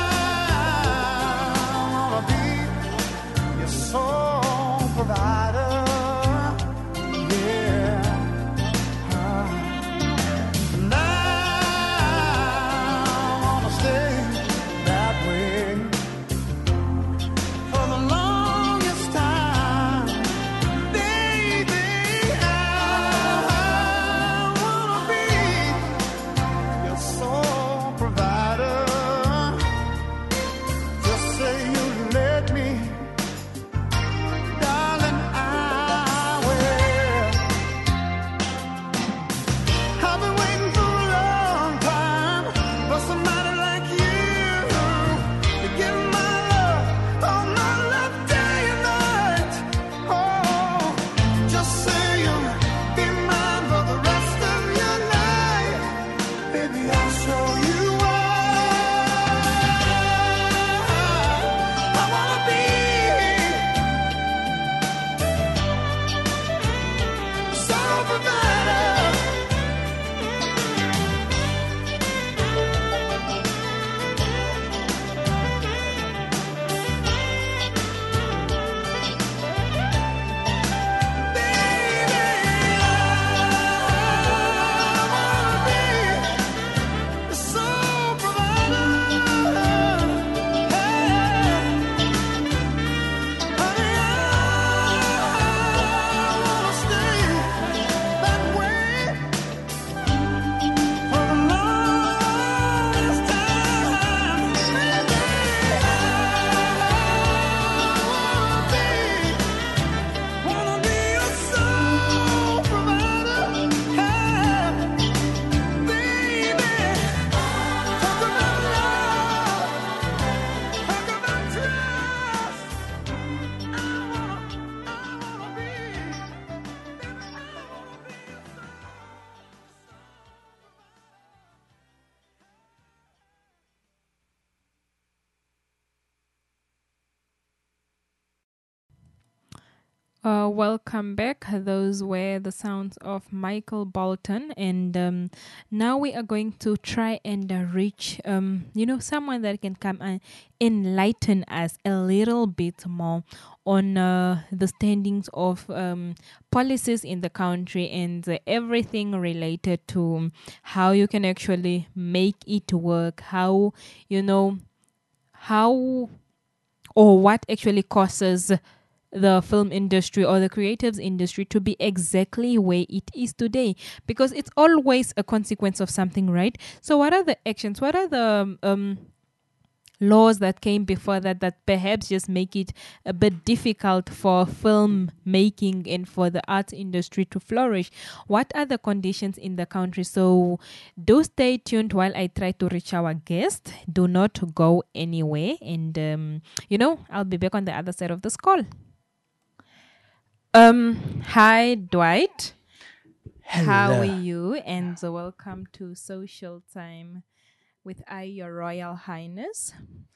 Welcome back. Those were the sounds of Michael Bolton, and now we are going to try and reach, someone that can come and enlighten us a little bit more on the standings of policies in the country and everything related to how you can actually make it work, how or what actually causes the film industry or the creatives industry to be exactly where it is today, because it's always a consequence of something, right? So what are the actions, what are the laws that came before that perhaps just make it a bit difficult for film making and for the arts industry to flourish? What are the conditions in the country? So do stay tuned while I try to reach our guest. Do not go anywhere, and I'll be back on the other side of this call. Hi Dwight. How are you? And welcome to Social Time with Your Royal Highness.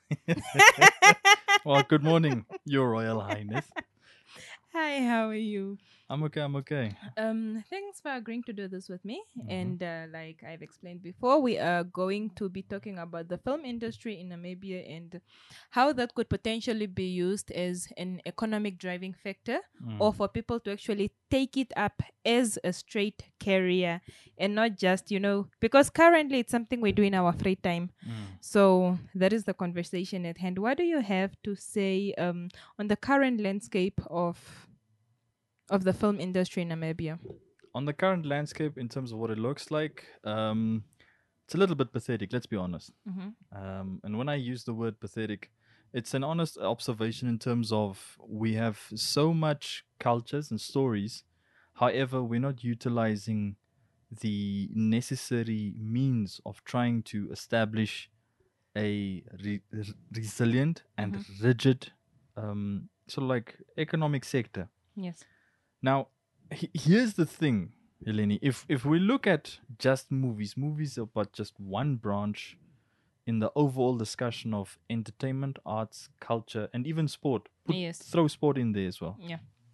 Well, good morning, Your Royal Highness. Hi, how are you? I'm okay. Thanks for agreeing to do this with me. And like I've explained before, we are going to be talking about the film industry in Namibia and how that could potentially be used as an economic driving factor, or for people to actually take it up as a straight career and not just, because currently it's something we do in our free time. So that is the conversation at hand. What do you have to say on the current landscape of the film industry in Namibia? On the current landscape, in terms of what it looks like, it's a little bit pathetic, let's be honest. And when I use the word pathetic, it's an honest observation in terms of we have so much cultures and stories. However, we're not utilizing the necessary means of trying to establish a resilient and rigid sort of like economic sector. Yes. Now, here's the thing, Eleni. If we look at just movies are but just one branch in the overall discussion of entertainment, arts, culture, and even sport. Throw sport in there as well. Yeah.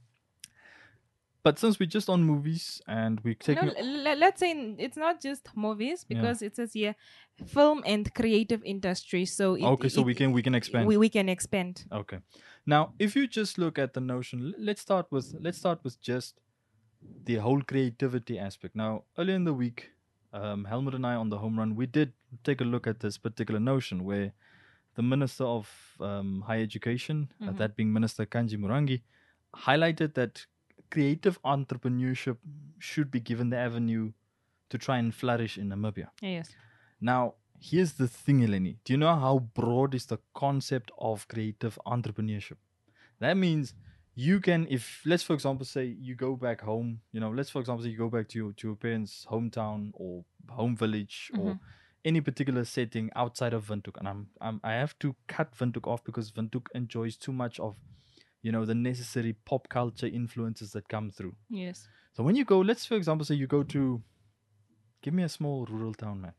But since we're just on movies and we're taking... let's say it's not just movies, because it says here film and creative industry. So we can expand. We can expand. Okay. Now, if you just look at the notion, let's start with just the whole creativity aspect. Now, earlier in the week, Helmut and I on the home run, we did take a look at this particular notion where the Minister of Higher Education, that being Minister Kanji Murangi, highlighted that creative entrepreneurship should be given the avenue to try and flourish in Namibia. Yes. Now, here's the thing, Eleni. Do you know how broad is the concept of creative entrepreneurship? That means you can, if let's for example say you go back home, let's for example say you go back to your parents' hometown or home village or any particular setting outside of Windhoek, and I have to cut Windhoek off because Windhoek enjoys too much of the necessary pop culture influences that come through. Yes. So when you go, let's for example say you go to, give me a small rural town, man.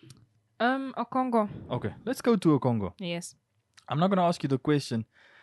Okongo. Okay, let's go to Okongo. Yes. I'm not going to ask you the question.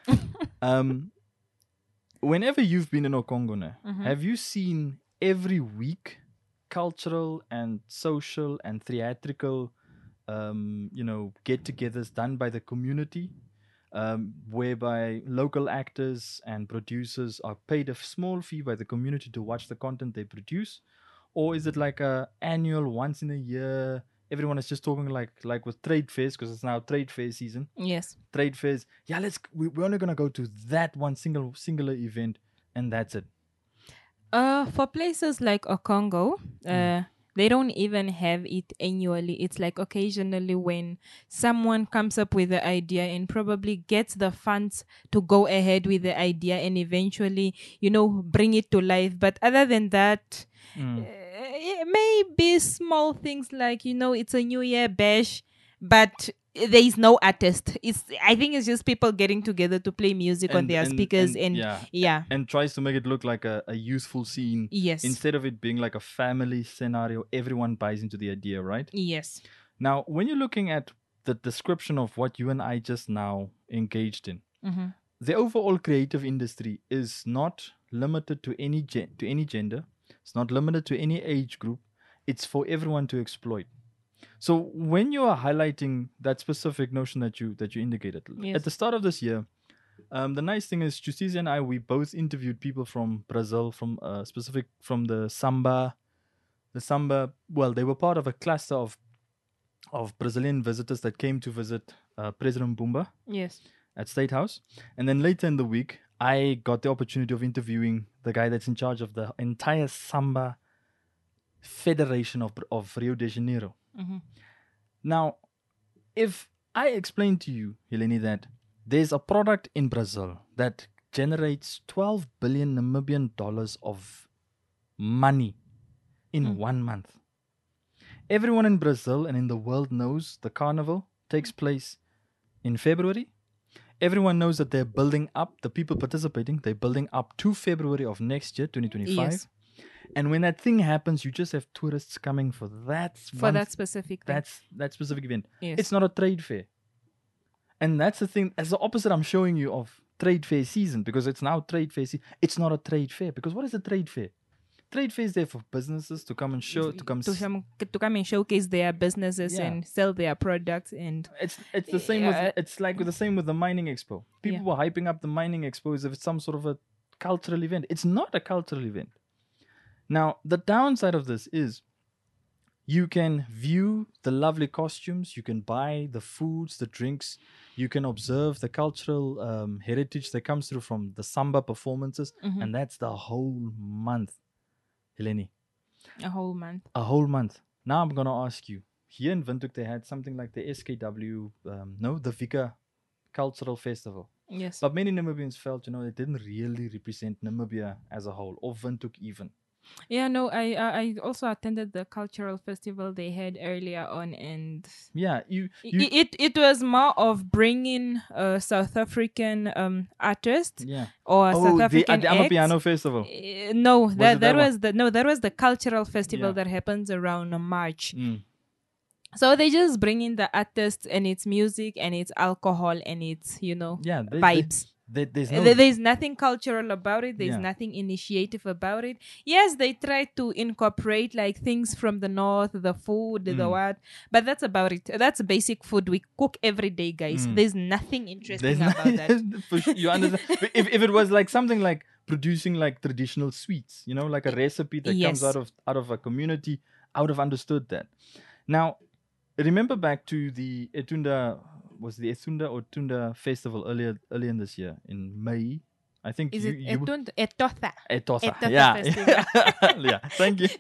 Whenever you've been in Okongo, have you seen every week cultural and social and theatrical, get-togethers done by the community? Whereby local actors and producers are paid a small fee by the community to watch the content they produce? Or is it like a annual, once in a year, everyone is just talking like with trade fairs, because it's now trade fair season? Yes. Trade fairs. Yeah, we're only going to go to that one singular event, and that's it. For places like Okongo, they don't even have it annually. It's like occasionally when someone comes up with the idea and probably gets the funds to go ahead with the idea and eventually, bring it to life. But other than that, it may be small things like, it's a New Year bash, but there is no artist. I think it's just people getting together to play music on their speakers and tries to make it look like a youthful scene. Yes. Instead of it being like a family scenario, everyone buys into the idea, right? Yes. Now, when you're looking at the description of what you and I just now engaged in, the overall creative industry is not limited to any gender. It's not limited to any age group. It's for everyone to exploit. So when you are highlighting that specific notion that you indicated Yes. at the start of this year, the nice thing is Justicia and I, we both interviewed people from Brazil, from the samba. Well, they were part of a cluster of Brazilian visitors that came to visit President Mbumba Yes. at State House. And then later in the week, I got the opportunity of interviewing the guy that's in charge of the entire Samba Federation of Rio de Janeiro. Mm-hmm. Now, if I explain to you, Helene, that there's a product in Brazil that generates 12 billion Namibian dollars of money in 1 month. Everyone in Brazil and in the world knows the carnival takes place in February. Everyone knows that they're building up, the people participating, they're building up to February of next year, 2025. Yes. And when that thing happens, you just have tourists coming for that That specific thing. that specific event. Yes. It's not a trade fair. And that's the thing, as the opposite I'm showing you of trade fair season, because it's now trade fair season. It's not a trade fair, because what is a trade fair? Trade fair is there for businesses to come and show, to come. to come and showcase their businesses Yeah. and sell their products and It's the same with it's like with the same with the mining expo. People Yeah. were hyping up the mining expo as if it's some sort of a cultural event. It's not a cultural event. Now, the downside of this is you can view the lovely costumes, you can buy the foods, the drinks, you can observe the cultural heritage that comes through from the samba performances, and that's the whole month, Helene. a whole month. A whole month. Now I'm going to ask you. Here in Windhoek, they had something like the SKW, the Vika Cultural Festival. Yes. But many Namibians felt, they didn't really represent Namibia as a whole, or Windhoek even. Yeah, no, I also attended the cultural festival they had earlier on, and Yeah, it was more of bringing South African artists yeah. or South African the acts. Amapiano Festival. No, it that that was the cultural festival Yeah. that happens around March. Mm. So they just bring in the artists and its music and its alcohol and its Yeah, vibes. There's no There's nothing cultural about it. There's Yeah. nothing initiative about it. Yes, they try to incorporate like things from the north, the food, the what, but that's about it. That's basic food we cook every day, guys. There's nothing interesting about that. For sure, you understand? if it was like something like producing like traditional sweets, like a recipe that Yes. comes out of a community, I would have understood that. Now, remember back to the Etunda or Tunda festival earlier in this year in May. I think Is you, it you Etotha? Etotha. Etotha Yeah. festival. Yeah. Thank you.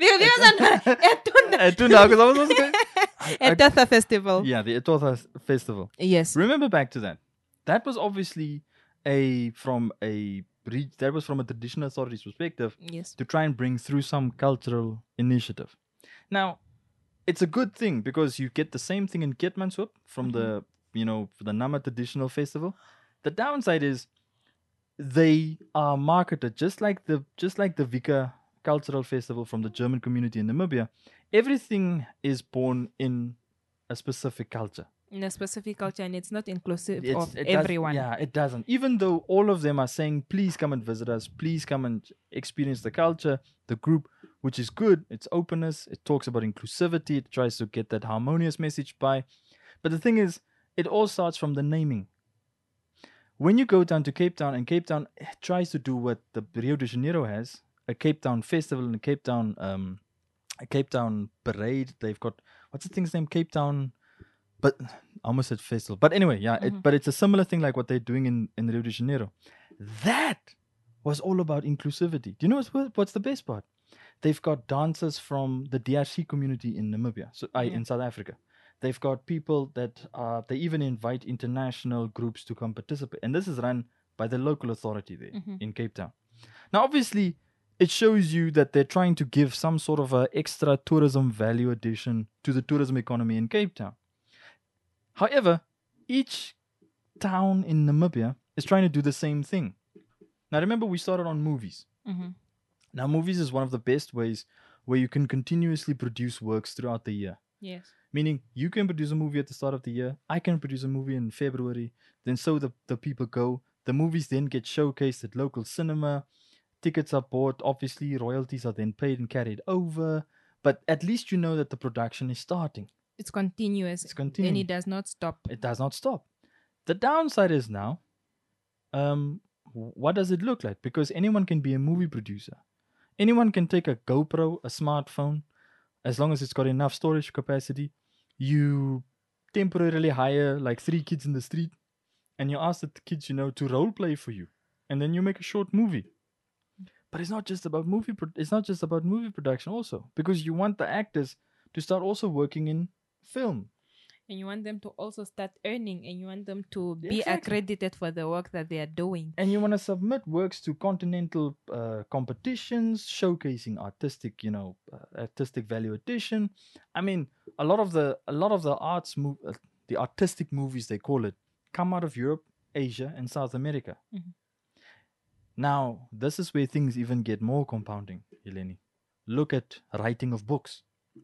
Etotha Etunda, because I was also going. Etotha festival. Yeah, the Etotha festival. Yes. Remember back to that. That was obviously from a traditional authority's perspective Yes. to try and bring through some cultural initiative. Now, it's a good thing because you get the same thing in Keetmanshoop from the the Nama traditional festival. The downside is they are marketed just like the Vika cultural festival from the German community in Namibia. Everything is born in a specific culture. In a specific culture, and it's not inclusive It of does- everyone. Yeah, it doesn't. Even though all of them are saying, please come and visit us, please come and experience the culture, the group, which is good. It's openness. It talks about inclusivity. It tries to get that harmonious message by. But the thing is, it all starts from the naming. When you go down to Cape Town, and Cape Town tries to do what the Rio de Janeiro has, a Cape Town festival and a Cape Town parade. They've got, what's the thing's name? Cape Town, but I almost said festival. But anyway, yeah, but it's a similar thing like what they're doing in Rio de Janeiro. That was all about inclusivity. Do you know what's the best part? They've got dancers from the DRC community in Namibia, in South Africa. They've got people that they even invite international groups to come participate. And this is run by the local authority there in Cape Town. Now, obviously, it shows you that they're trying to give some sort of a extra tourism value addition to the tourism economy in Cape Town. However, each town in Namibia is trying to do the same thing. Now, remember, we started on movies. Now, movies is one of the best ways where you can continuously produce works throughout the year. Yes. Meaning, you can produce a movie at the start of the year. I can produce a movie in February. Then so the people go. The movies then get showcased at local cinema. Tickets are bought. Obviously, royalties are then paid and carried over. But at least you know that the production is starting. It's continuous. It's continuing. And it does not stop. It does not stop. The downside is now, what does it look like? Because anyone can be a movie producer. Anyone can take a GoPro, a smartphone, as long as it's got enough storage capacity. You temporarily hire like 3 kids in the street, and you ask the kids, to role play for you, and then you make a short movie. But it's not just about it's not just about movie production also, because you want the actors to start also working in film. And you want them to also start earning, and you want them to be Exactly. accredited for the work that they are doing. And you want to submit works to continental competitions showcasing artistic, artistic value addition. I mean, a lot of the the artistic movies, they call it, come out of Europe, Asia, and South America. Mhm. Now, this is where things even get more compounding, Eleni. Look at writing of books.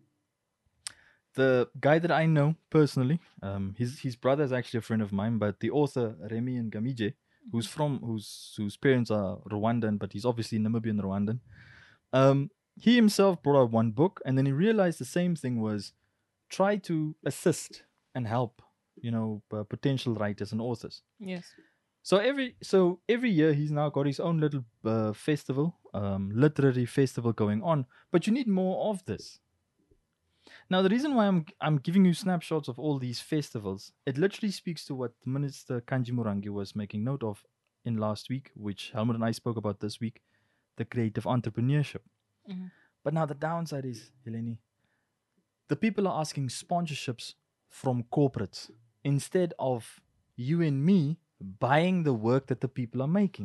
The guy that I know personally, his brother is actually a friend of mine, but the author Remy Ngamije, whose parents are Rwandan, but he's obviously Namibian Rwandan. He himself brought out one book, and then he realized the same thing was try to assist and help, potential writers and authors. Yes. So every year he's now got his own little festival, literary festival going on. But you need more of this. Now, the reason why I'm giving you snapshots of all these festivals, it literally speaks to what Minister Kanji Murangi was making note of in last week, which Helmut and I spoke about this week, the creative entrepreneurship. Mhm. But now the downside is, Eleni, the people are asking sponsorships from corporates instead of you and me buying the work that the people are making.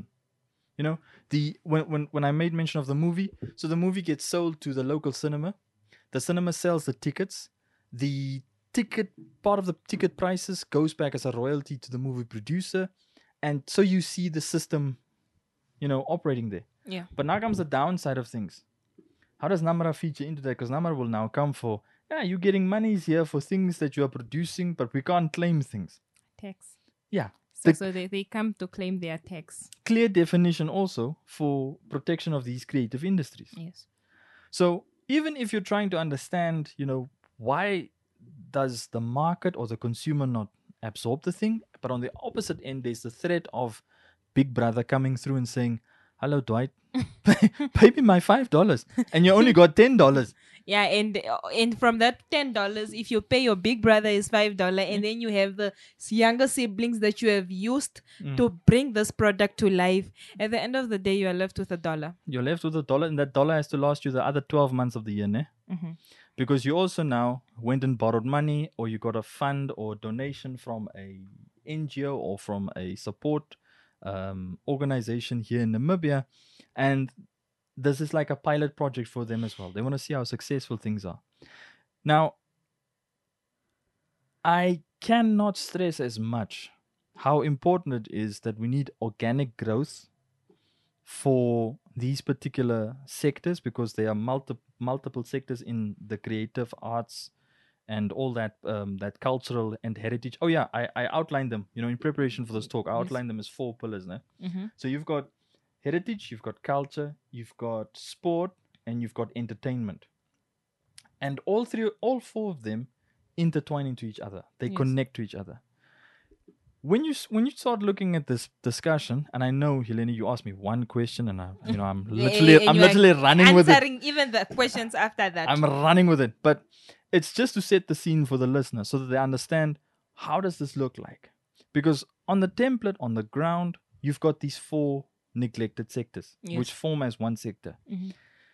When I made mention of the movie, so the movie gets sold to the local cinema. The cinema sells the tickets. The part of the ticket prices goes back as a royalty to the movie producer. And so you see the system, operating there. Yeah. But now comes the downside of things. How does Namara feature into that? Because Namara will now come for, you're getting monies here for things that you are producing, but we can't claim things. Tax. Yeah. So they come to claim their tax. Clear definition also for protection of these creative industries. Yes. So even if you're trying to understand, why does the market or the consumer not absorb the thing? But on the opposite end, there's the threat of Big Brother coming through and saying, hello, Dwight, pay me my $5. And you only got $10. Yeah, and from that $10, if you pay your big brother is $5, and then you have the younger siblings that you have used to bring this product to life, at the end of the day, you are left with $1. You're left with $1, and that dollar has to last you the other 12 months of the year, ne? Mm-hmm. Because you also now went and borrowed money, or you got a fund or donation from a NGO or from a support organization here in Namibia, and this is like a pilot project for them as well. They want to see how successful things are. Now, I cannot stress as much how important it is that we need organic growth for these particular sectors, because there are multiple sectors in the creative arts and all that that cultural and heritage. Oh yeah, I outlined them, in preparation for this talk. I outlined them as 4 pillars. Ne? Mm-hmm. So you've got heritage, you've got culture, you've got sport, and you've got entertainment. And all 4 of them intertwine into each other. They connect to each other. When you start looking at this discussion, and I know, Helene, you asked me one question, and I'm literally running with it. Answering even the questions after that. I'm running with it, but it's just to set the scene for the listener so that they understand how does this look like. Because on the template, on the ground, you've got these 4 neglected sectors, which form as one sector. Mm-hmm.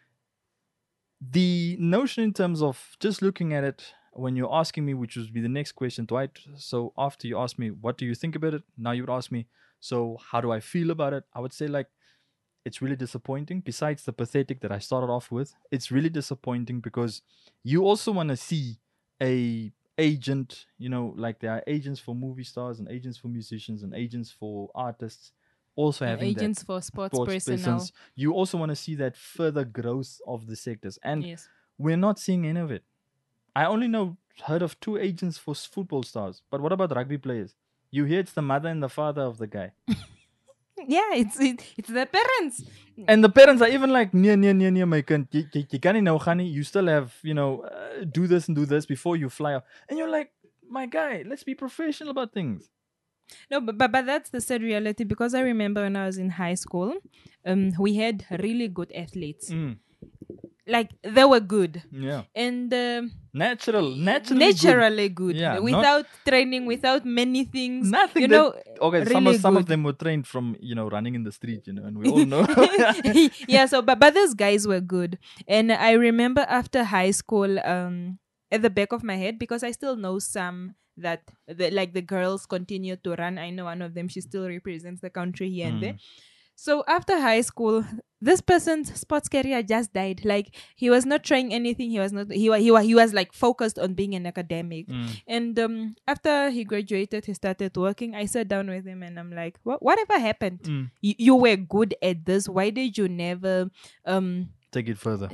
The notion in terms of just looking at it, when you're asking me, which would be the next question, Dwight, so after you ask me, what do you think about it? Now you would ask me, so how do I feel about it? I would say, it's really disappointing. Besides the pathetic that I started off with, it's really disappointing because you also want to see a agent, like there are agents for movie stars and agents for musicians and agents for artists, also having agents for sports personnel. persons. You also want to see that further growth of the sectors, and we're not seeing any of it. I only heard of 2 agents for football stars, but what about rugby players? You hear it's the mother and the father of the guy. Yeah, it's the parents. And the parents are even like, near, my kind. You can't know, honey. You still have, do this and do this before you fly out. And you're like, my guy, let's be professional about things. No, but that's the sad reality, because I remember when I was in high school, we had really good athletes. Like, they were good. Yeah. And naturally good. Yeah, without training, without many things. Nothing. Okay, really some of good. them were trained from, running in the street, and we all know. Yeah, so but those guys were good. And I remember after high school, at the back of my head, because I still know some that the girls continue to run. I know one of them, she still represents the country here and there. So after high school, this person's sports career just died. Like, he was not trying anything. He was like focused on being an academic. And after he graduated, he started working. I sat down with him and I'm like, whatever happened? You were good at this. Why did you never take it further?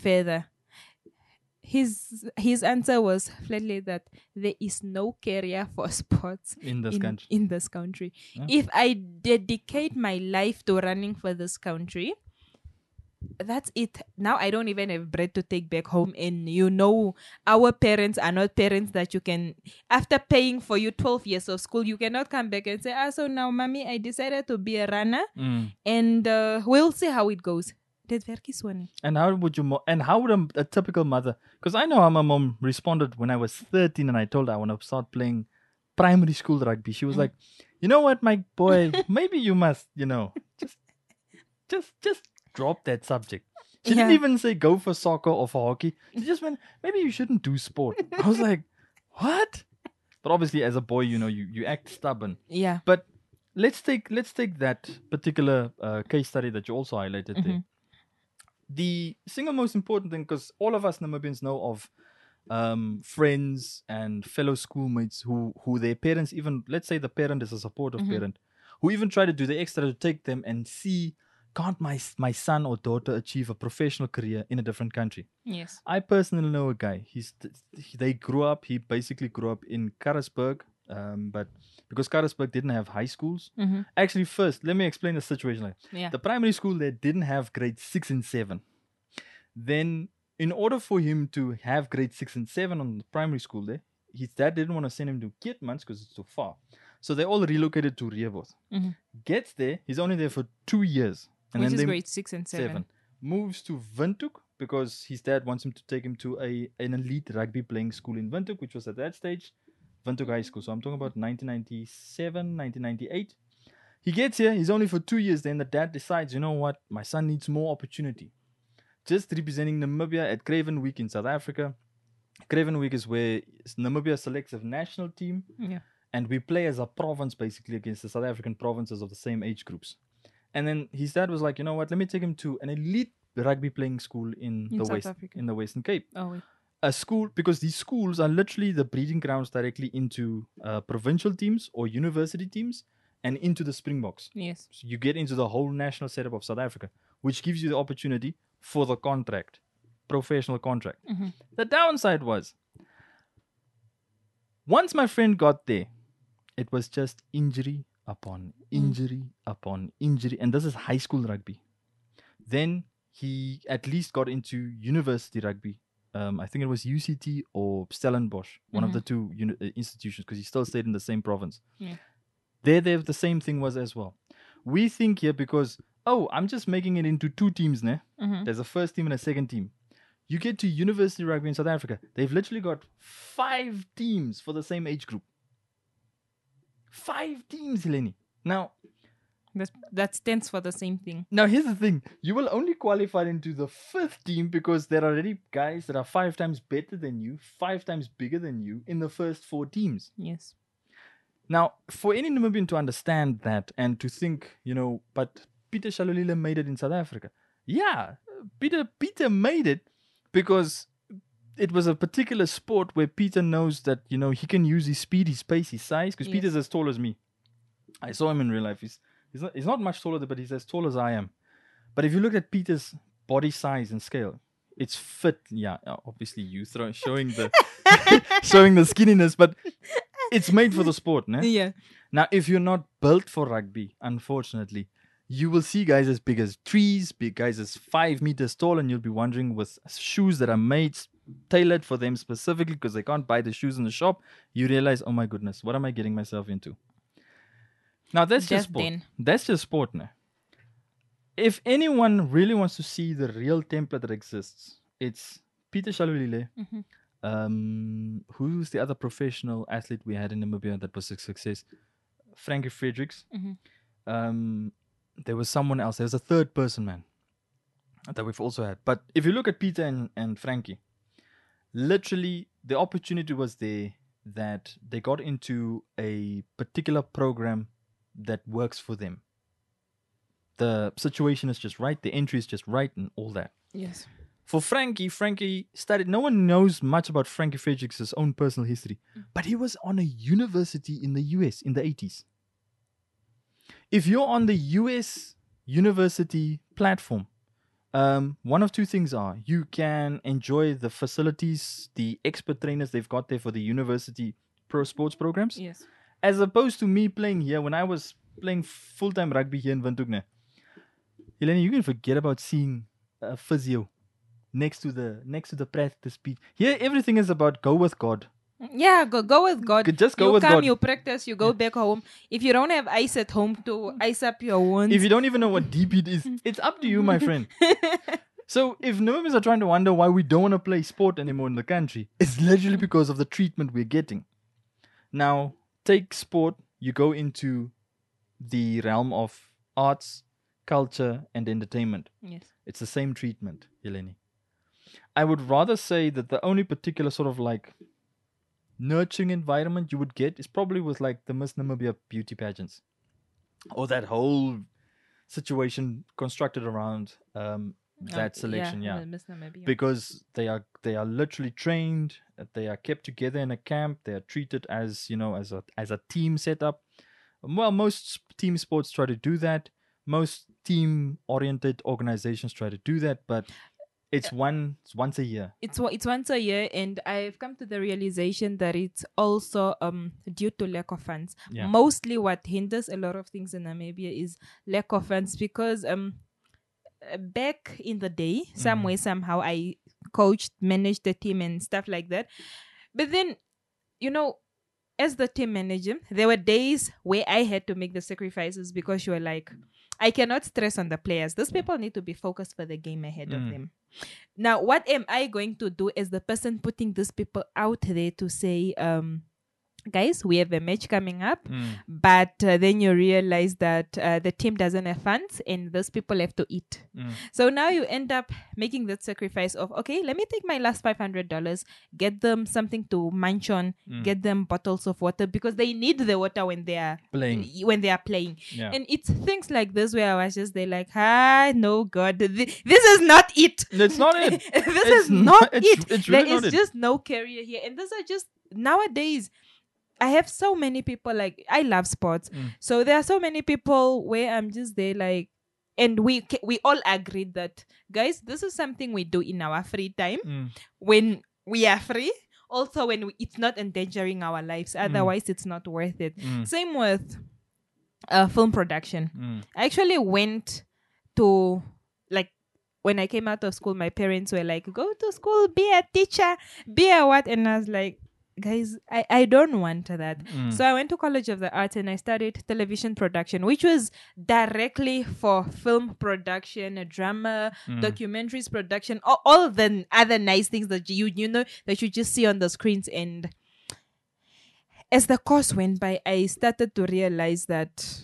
His answer was flatly that there is no career for sports in this country. Yeah. If I dedicate my life to running for this country, that's it. Now I don't even have bread to take back home. And our parents are not parents that you can, after paying for you 12 years of school, you cannot come back and say, so now, mommy, I decided to be a runner and we'll see how it goes. And how would a typical mother, because I know how my mom responded when I was 13 and I told her I want to start playing primary school rugby. She was like, you know what, my boy, maybe you must, just drop that subject. She didn't even say go for soccer or for hockey. She just went, maybe you shouldn't do sport. I was like, what? But obviously as a boy, you act stubborn. Yeah. But let's take that particular case study that you also highlighted there. The single most important thing, because all of us Namibians know of friends and fellow schoolmates who their parents, even let's say the parent is a supportive parent, who even try to do the extra to take them and see, can't my son or daughter achieve a professional career in a different country? Yes. I personally know a guy. He basically grew up in Karasburg, but because Karasburg didn't have high schools. Actually, first, let me explain the situation. The primary school there didn't have grade 6 and 7. Then, in order for him to have grade 6 and 7 on the primary school there, his dad didn't want to send him to Keetmans because it's too far. So they all relocated to Rehoboth. Gets there, he's only there for 2 years. And Which then is grade 6 and 7. Moves to Windhoek because his dad wants him to take him to an elite rugby playing school in Windhoek, which was at that stage Windhoek High School. So I'm talking about 1997, 1998. He gets here. He's only for 2 years. Then the dad decides, you know what? My son needs more opportunity. Just representing Namibia at Craven Week in South Africa. Craven Week is where Namibia selects a national team. Yeah. And we play as a province basically against the South African provinces of the same age groups. And then his dad was like, you know what? Let me take him to an elite rugby playing school in the Western Cape. Oh, wait. A school, because these schools are literally the breeding grounds directly into provincial teams or university teams and into the Springboks. Yes. So you get into the whole national setup of South Africa, which gives you the opportunity for the contract, professional contract. The downside was, once my friend got there, it was just injury upon injury upon injury. And this is high school rugby. Then he at least got into university rugby. I think it was UCT or Stellenbosch, one of the two institutions, because he still stayed in the same province. Yeah. There the same thing was as well. We think here because, I'm just making it into 2 teams now. There's a first team and a second team. You get to university rugby in South Africa, they've literally got 5 teams for the same age group. 5 teams, Heleni. Now, that stands for the same thing. Now, here's the thing. You will only qualify into the 5th team because there are already guys that are 5 times better than you, 5 times bigger than you in the first 4 teams. Yes. Now, for any Namibian to understand that and to think, but Peter Shalulile made it in South Africa. Yeah, Peter made it because it was a particular sport where Peter knows that, he can use his speed, his pace, his size, because Peter's as tall as me. I saw him in real life. He's not much taller, but he's as tall as I am. But if you look at Peter's body size and scale, it's fit. Yeah, obviously you showing the showing the skinniness, but it's made for the sport, ne? Yeah. Now, if you're not built for rugby, unfortunately, you will see guys as big as trees, big guys as 5 meters tall, and you'll be wondering with shoes that are made tailored for them specifically because they can't buy the shoes in the shop. You realize, oh my goodness, what am I getting myself into? Now that's just sport. then. That's just sport now. If anyone really wants to see the real template that exists, it's Peter Shalulile. Who's the other professional athlete we had in Namibia that was a success? Frankie Fredericks. There was someone else. There was a third person, man, that we've also had. But if you look at Peter and Frankie, literally the opportunity was there that they got into a particular program that works for them. The situation is just right. The entry is just right and all that. Yes. For Frankie studied. No one knows much about Frankie Fredericks' own personal history, but he was on a university in the US in the 80s. If you're on the US university platform, one of two things are you can enjoy the facilities, the expert trainers they've got there for the university pro sports programs. Yes. As opposed to me playing here when I was playing full-time rugby here in Windhoek. Eleni, you can forget about seeing a physio next to the practice pitch. Here, everything is about go with God. Yeah, go with God. Just go you with come, God. You practice, you go back home. If you don't have ice at home to ice up your wounds. If you don't even know what deep it is, it's up to you, my friend. So if Namibians are trying to wonder why we don't want to play sport anymore in the country, it's literally because of the treatment we're getting. Now, take sport, you go into the realm of arts, culture, and entertainment. Yes. It's the same treatment, Eleni. I would rather say that the only particular sort of like nurturing environment you would get is probably with like the Miss Namibia beauty pageants, or that whole situation constructed around that selection. Yeah, Miss Namibia. because they are literally trained. They are kept together in a camp. They are treated as as a team setup. Well, most team sports try to do that. Most team-oriented organizations try to do that, but it's once a year. It's once a year, and I've come to the realization that it's also due to lack of funds. Yeah. Mostly, what hinders a lot of things in Namibia is lack of funds, because back in the day, some way somehow I coached, managed the team and stuff like that. But then, as the team manager, there were days where I had to make the sacrifices because you were like, I cannot stress on the players. Those people need to be focused for the game ahead of them. Now, what am I going to do as the person putting these people out there to say, guys, we have a match coming up, but then you realize that the team doesn't have funds and those people have to eat. So now you end up making that sacrifice of, okay, let me take my last $500, get them something to munch on, get them bottles of water because they need the water when they are playing. Yeah. And it's things like this where I was just there like, no, God, this is not it. It's not it. This is not it. It's really not there is it. just no career here. And these are just, nowadays, I have so many people, like, I love sports. So there are so many people where I'm just there like, and we all agreed that, guys, this is something we do in our free time when we are free. Also, when it's not endangering our lives. Otherwise, it's not worth it. Same with film production. I actually went to, like, when I came out of school, my parents were like, go to school, be a teacher, be a what? And I was like, guys, I don't want that. So I went to College of the Arts and I studied television production, which was directly for film production, drama, documentaries production, all the other nice things that that you just see on the screens. And as the course went by, I started to realize that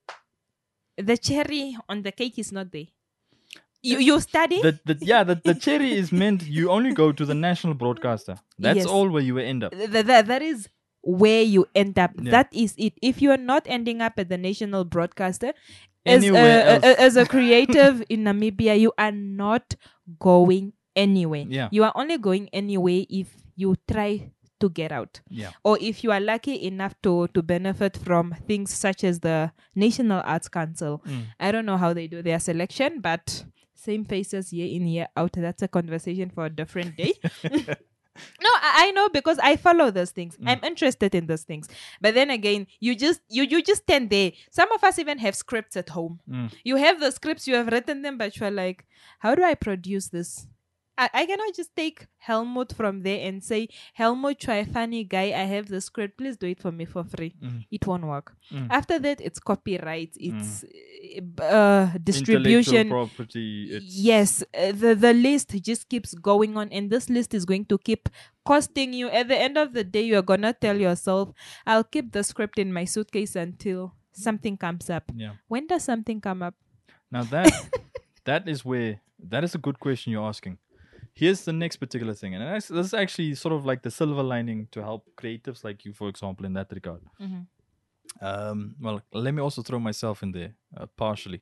the cherry on the cake is not there. You study? The cherry is meant you only go to the national broadcaster. That's Yes. all where you will end up. That is where you end up. Yeah. That is it. If you are not ending up at the national broadcaster, as Anywhere else. as a creative in Namibia, you are not going anywhere. Yeah. You are only going anywhere if you try to get out. Yeah. Or if you are lucky enough to benefit from things such as the National Arts Council. I don't know how they do their selection, but same faces year in, year out. That's a conversation for a different day. No, I know because I follow those things. I'm interested in those things. But then again, you just stand there. Some of us even have scripts at home. You have the scripts, you have written them, but you're like, how do I produce this? I cannot just take Helmut from there and say, Helmut, try funny guy. I have the script. Please do it for me for free. It won't work. After that, it's copyright. It's distribution. Intellectual property. Yes, the list just keeps going on, and this list is going to keep costing you. At the end of the day, you're gonna tell yourself, I'll keep the script in my suitcase until something comes up. Yeah. When does something come up? Now that is a good question you're asking. Here's the next particular thing, and this is actually sort of like the silver lining to help creatives like you, for example, in that regard. Well, let me also throw myself in there partially.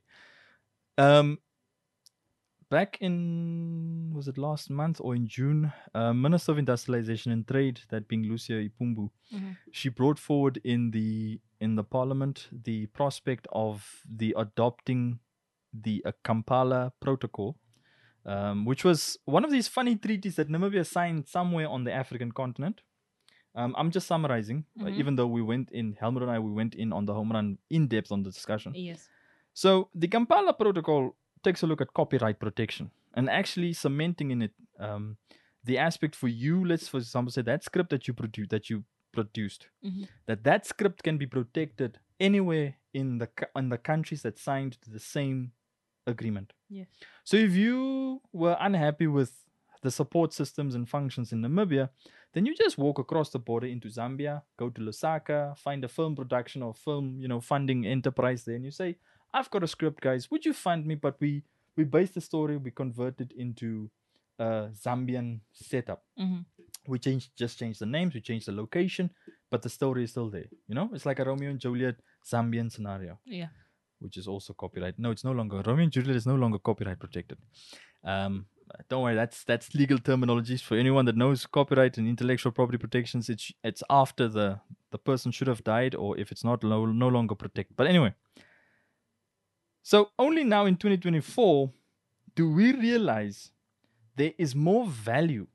Back in, was it last month or in June, Minister of Industrialization and Trade, that being Lucia Ipumbu, she brought forward in the parliament the prospect of the adopting the Kampala Protocol, which was one of these funny treaties that Namibia signed somewhere on the African continent. I'm just summarizing, even though Helmut and I went in on the home run in depth on the discussion. Yes. So the Kampala Protocol takes a look at copyright protection and actually cementing in it the aspect for you. Let's, for example, say that script that you produced, that script can be protected anywhere in the countries that signed the same agreement. Yes. So if you were unhappy with the support systems and functions in Namibia, then you just walk across the border into Zambia, go to Lusaka, find a film production or film, funding enterprise there, and you say, I've got a script, guys. Would you fund me? But we base the story, we convert it into a Zambian setup. We just change the names, we change the location, but the story is still there. It's like a Romeo and Juliet Zambian scenario. Yeah. Which is also copyright. No, it's no longer. Romeo and Juliet is no longer copyright protected. Don't worry, that's legal terminologies for anyone that knows copyright and intellectual property protections. It's after the person should have died, or if it's not no longer protected. But anyway, so only now in 2024 do we realize there is more value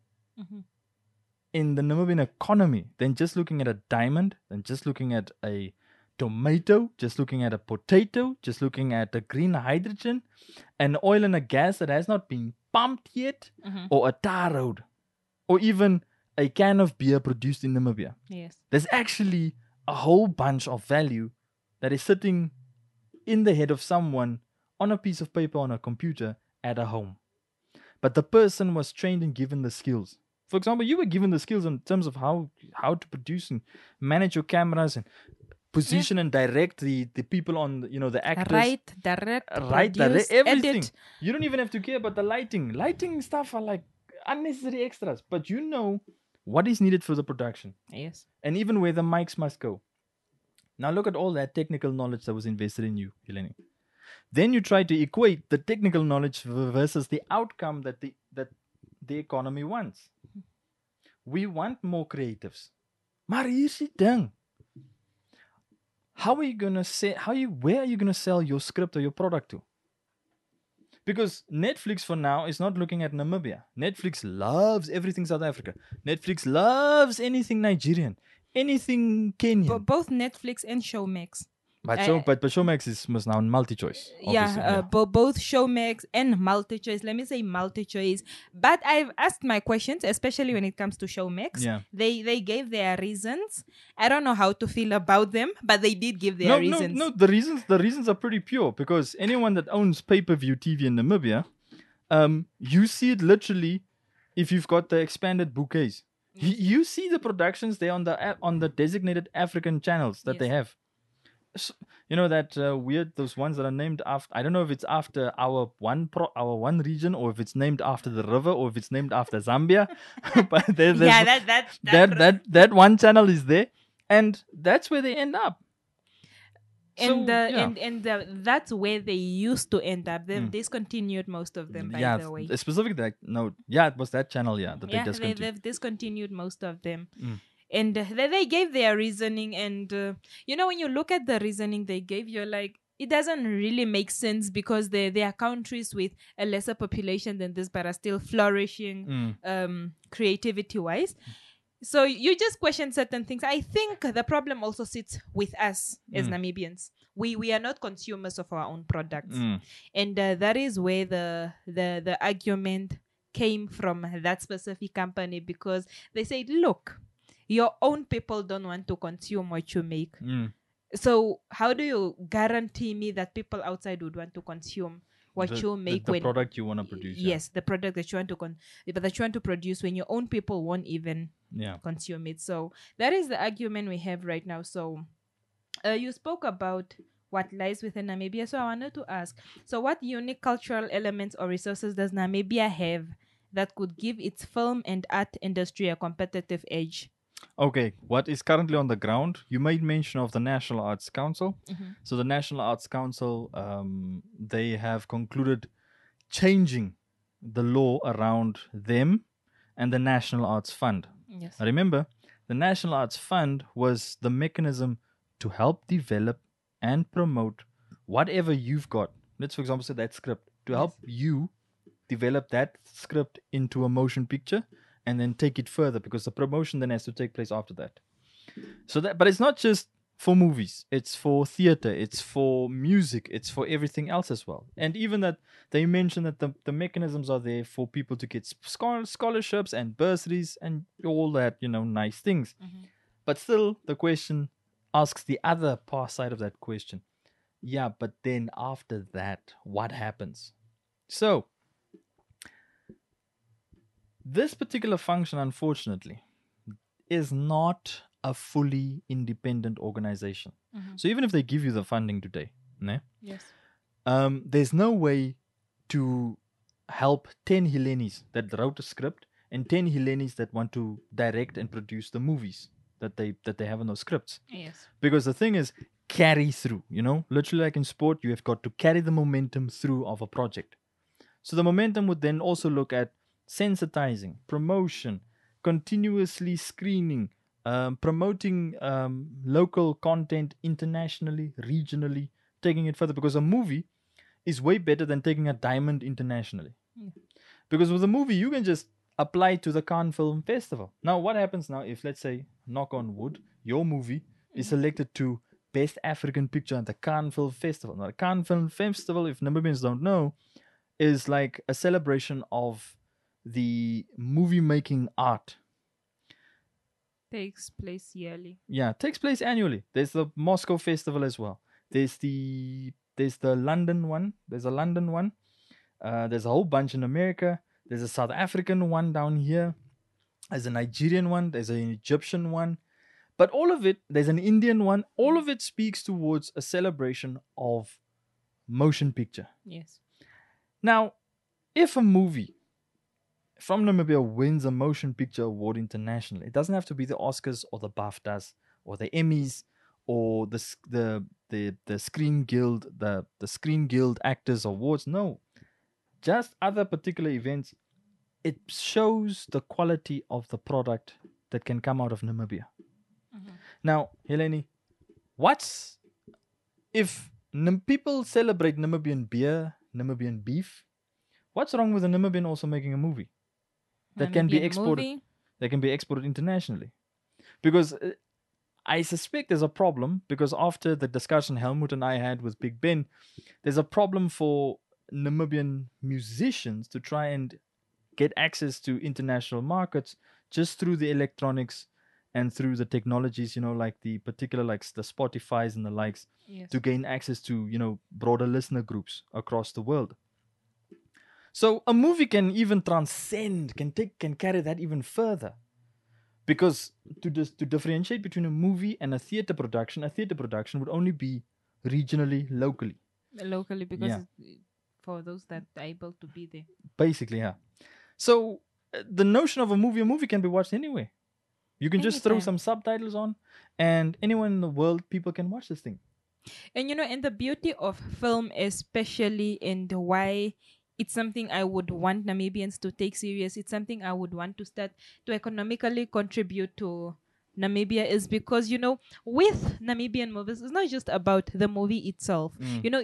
in the Namibian economy than just looking at a diamond, than just looking at a tomato, just looking at a potato, just looking at a green hydrogen, an oil and a gas that has not been pumped yet, or a tar road, or even a can of beer produced in Namibia. Yes. There's actually a whole bunch of value that is sitting in the head of someone on a piece of paper on a computer at a home. But the person was trained and given the skills. For example, you were given the skills in terms of how to produce and manage your cameras and position and direct the people on the actors. Direct, everything. edit. You don't even have to care about the lighting stuff are like unnecessary extras, but you know what is needed for the production. Yes. And even where the mics must go. Now look at all that technical knowledge that was invested in you, Eleni. Then you try to equate the technical knowledge versus the outcome that the economy wants. We want more creatives. Maar hier is die ding. Where are you gonna sell your script or your product to? Because Netflix for now is not looking at Namibia. Netflix loves everything South Africa. Netflix loves anything Nigerian, anything Kenyan. Both Netflix and Showmax. But Showmax must now multi-choice. Both Showmax and multi-choice. Let me say multi-choice. But I've asked my questions, especially when it comes to Showmax. Yeah. They gave their reasons. I don't know how to feel about them, but they did give their reasons. No, the reasons are pretty pure, because anyone that owns pay-per-view TV in Namibia, you see it literally if you've got the expanded bouquets. You see the productions there on the designated African channels that they have. So, that weird, those ones that are named after, I don't know if it's after our one region, or if it's named after the river, or if it's named after Zambia. But that one channel is there, and that's where they end up. And that's where they used to end up. They've discontinued most of them, by the way. Specifically, it was that channel, they discontinued. They've discontinued most of them. And they gave their reasoning, and when you look at the reasoning they gave, you're like, it doesn't really make sense because there are countries with a lesser population than this but are still flourishing creativity wise. So you just question certain things. I think the problem also sits with us as Namibians. We are not consumers of our own products, and that is where the argument came from that specific company, because they said, look, your own people don't want to consume what you make. So how do you guarantee me that people outside would want to consume what you make? The product you want to produce. Yes, the product that you want to produce when your own people won't even consume it. So that is the argument we have right now. So you spoke about what lies within Namibia. So I wanted to ask, so what unique cultural elements or resources does Namibia have that could give its film and art industry a competitive edge? Okay, what is currently on the ground? You made mention of the National Arts Council. So the National Arts Council, they have concluded changing the law around them and the National Arts Fund. Yes. Remember, the National Arts Fund was the mechanism to help develop and promote whatever you've got. Let's, for example, say that script, to help you develop that script into a motion picture and then take it further, because the promotion then has to take place after that. So that, but it's not just for movies, it's for theater, it's for music, it's for everything else as well. And even that they mentioned that the mechanisms are there for people to get scholarships and bursaries and all that, nice things. But still, the question asks the other side of that question. Yeah, but then after that, what happens? So this particular function, unfortunately, is not a fully independent organization. So even if they give you the funding today, there's no way to help 10 Helenis that wrote a script and 10 Helenis that want to direct and produce the movies that they have in those scripts. Yes. Because the thing is, carry through, literally like in sport, you have got to carry the momentum through of a project. So the momentum would then also look at sensitizing, promotion, continuously screening, promoting local content internationally, regionally, taking it further, because a movie is way better than taking a diamond internationally. Because with a movie, you can just apply to the Cannes Film Festival. Now, what happens now if, let's say, knock on wood, your movie is selected to Best African Picture at the Cannes Film Festival? Now, the Cannes Film Festival, if Namibians don't know, is like a celebration of the movie making art. Takes place yearly. Yeah, it takes place annually. There's the Moscow Festival as well. There's the London one. There's a London one. There's a whole bunch in America. There's a South African one down here. There's a Nigerian one. There's an Egyptian one. But all of it, there's an Indian one. All of it speaks towards a celebration of motion picture. Yes. Now, if a movie from Namibia wins a motion picture award internationally, it doesn't have to be the Oscars or the BAFTAs or the Emmys or the Screen Guild, the Screen Guild Actors Awards. No, just other particular events. It shows the quality of the product that can come out of Namibia. Now, Heleni, if people celebrate Namibian beer, Namibian beef, what's wrong with a Namibian also making a movie that can be exported? That can be exported internationally, because I suspect there's a problem. Because after the discussion Helmut and I had with Big Ben, there's a problem for Namibian musicians to try and get access to international markets just through the electronics and through the technologies, like the particular, like the Spotifys and the likes, to gain access to, broader listener groups across the world. So a movie can even transcend, can carry that even further. Because to differentiate between a movie and a theater production would only be regionally, locally. Locally, because for those that are able to be there. Basically, yeah. So the notion of a movie can be watched anywhere. You can just throw some subtitles on, and anyone in the world, people can watch this thing. And and the beauty of film, especially, and why it's something I would want Namibians to take serious. It's something I would want to start to economically contribute to Namibia is because, with Namibian movies, it's not just about the movie itself.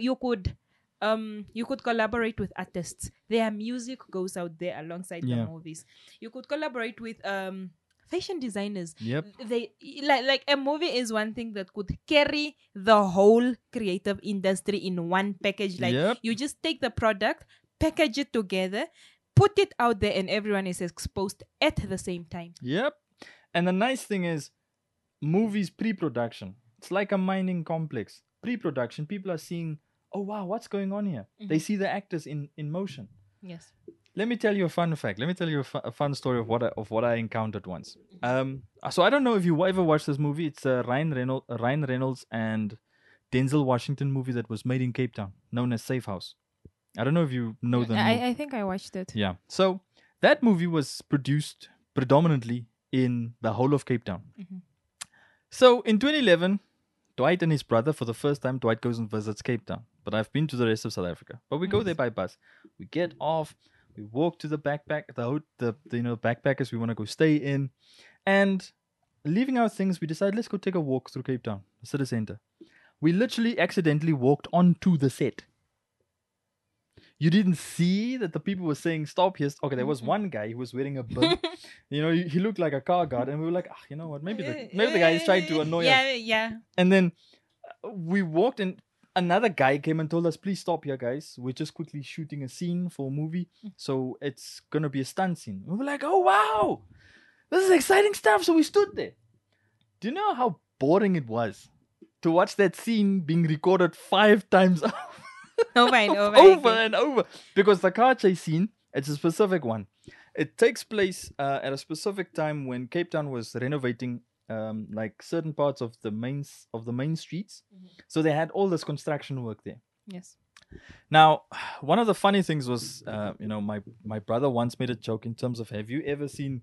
You could collaborate with artists. Their music goes out there alongside the Yeah. movies. You could collaborate with fashion designers. Yep. They like a movie is one thing that could carry the whole creative industry in one package. Like Yep. you just take the product, package it together, put it out there, and everyone is exposed at the same time. Yep. And the nice thing is, movies pre-production. It's like a mining complex. Pre-production, people are seeing, oh wow, what's going on here? They see the actors in motion. Yes. Let me tell you a fun fact. Let me tell you a fun story of what I encountered once. So I don't know if you ever watched this movie. It's a Ryan Reynolds and Denzel Washington movie that was made in Cape Town, known as Safe House. I don't know if you know the movie. I think I watched it. Yeah. So that movie was produced predominantly in the whole of Cape Town. So in 2011, Dwight and his brother, for the first time, Dwight goes and visits Cape Town. But I've been to the rest of South Africa. But we go there by bus. We get off. We walk to the backpackers we want to go stay in. And leaving our things, we decide, let's go take a walk through Cape Town, the city center. We literally accidentally walked onto the set. You didn't see that the people were saying, stop here. Okay, there was one guy who was wearing a bib. He looked like a car guard. And we were like, you know what? Maybe the guy is trying to annoy us. Yeah. And then we walked and another guy came and told us, please stop here, guys. We're just quickly shooting a scene for a movie. So it's going to be a stunt scene. We were like, oh, wow. This is exciting stuff. So we stood there. Do you know how boring it was to watch that scene being recorded 5 times Over and over. over and over? Because the car chase scene, it's a specific one. It takes place at a specific time when Cape Town was renovating like certain parts of the main streets. So they had all this construction work there. Yes. Now, one of the funny things was, my brother once made a joke in terms of, have you ever seen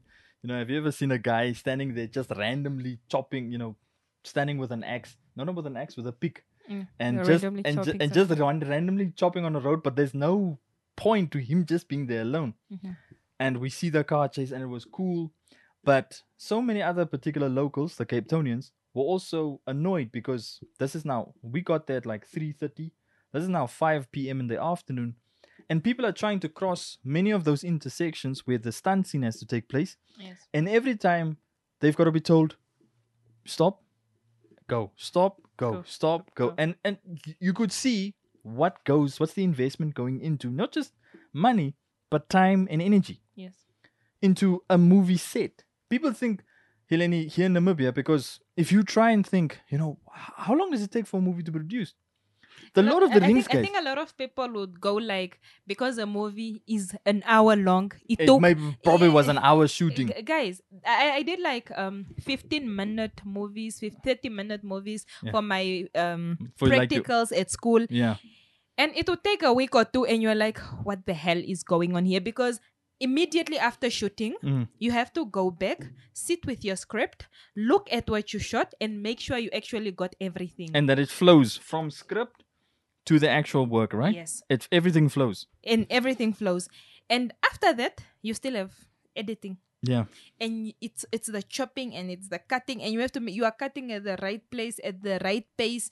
a guy standing there just randomly chopping, standing with an axe, not with an axe, with a pick, and just randomly chopping on a road, but there's no point to him just being there alone. And we see the car chase, and it was cool. But so many other particular locals, the Cape Townians, were also annoyed because we got there at like 3:30. This is now 5 p.m. in the afternoon. And people are trying to cross many of those intersections where the stunt scene has to take place. Yes. And every time they've got to be told, stop, go, stop, go, stop, go. And you could see what's the investment going into, not just money, but time and energy. Yes. Into a movie set. People think, Helene, here in Namibia, because if you try and think, how long does it take for a movie to be produced? The Lord of the Rings guys. I think a lot of people would go like, because a movie is an hour long, it probably was an hour shooting. Guys, I did like 15-minute movies, 30-minute movies for my practicals at school. Yeah. And it would take a week or two and you're like, what the hell is going on here? Because immediately after shooting, you have to go back, sit with your script, look at what you shot, and make sure you actually got everything. And that it flows from script to the actual work, right? Yes. Everything flows. And everything flows. And after that, you still have editing. Yeah. And it's the chopping and it's the cutting, and you are cutting at the right place at the right pace.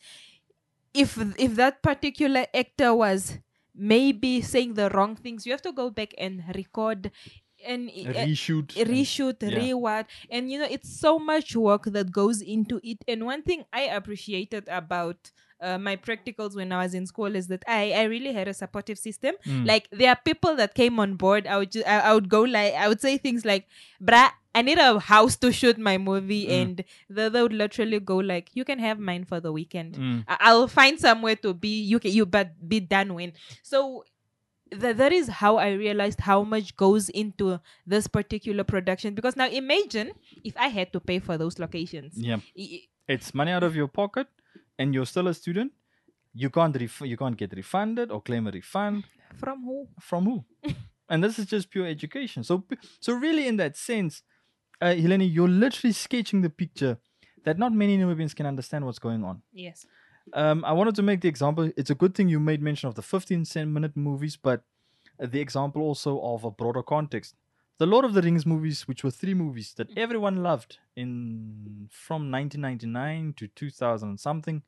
If that particular actor was maybe saying the wrong things, you have to go back and record and reshoot, reword, and it's so much work that goes into it. And one thing I appreciated about my practicals when I was in school is that I really had a supportive system. Like, there are people that came on board. I would say things like, "Bruh, I need a house to shoot my movie," and they would literally go like, "You can have mine for the weekend. I'll find somewhere to be. But be done when." So that is how I realized how much goes into this particular production. Because now imagine if I had to pay for those locations. Yeah, it's money out of your pocket, and you're still a student. You can't get refunded or claim a refund. From who? From who? And this is just pure education. So really, in that sense, Helene, you're literally sketching the picture that not many Namibians can understand what's going on. Yes. I wanted to make the example. It's a good thing you made mention of the 15-minute movies, but the example also of a broader context. the Lord of the Rings movies, which were 3 movies that everyone loved from 1999 to 2000 and something.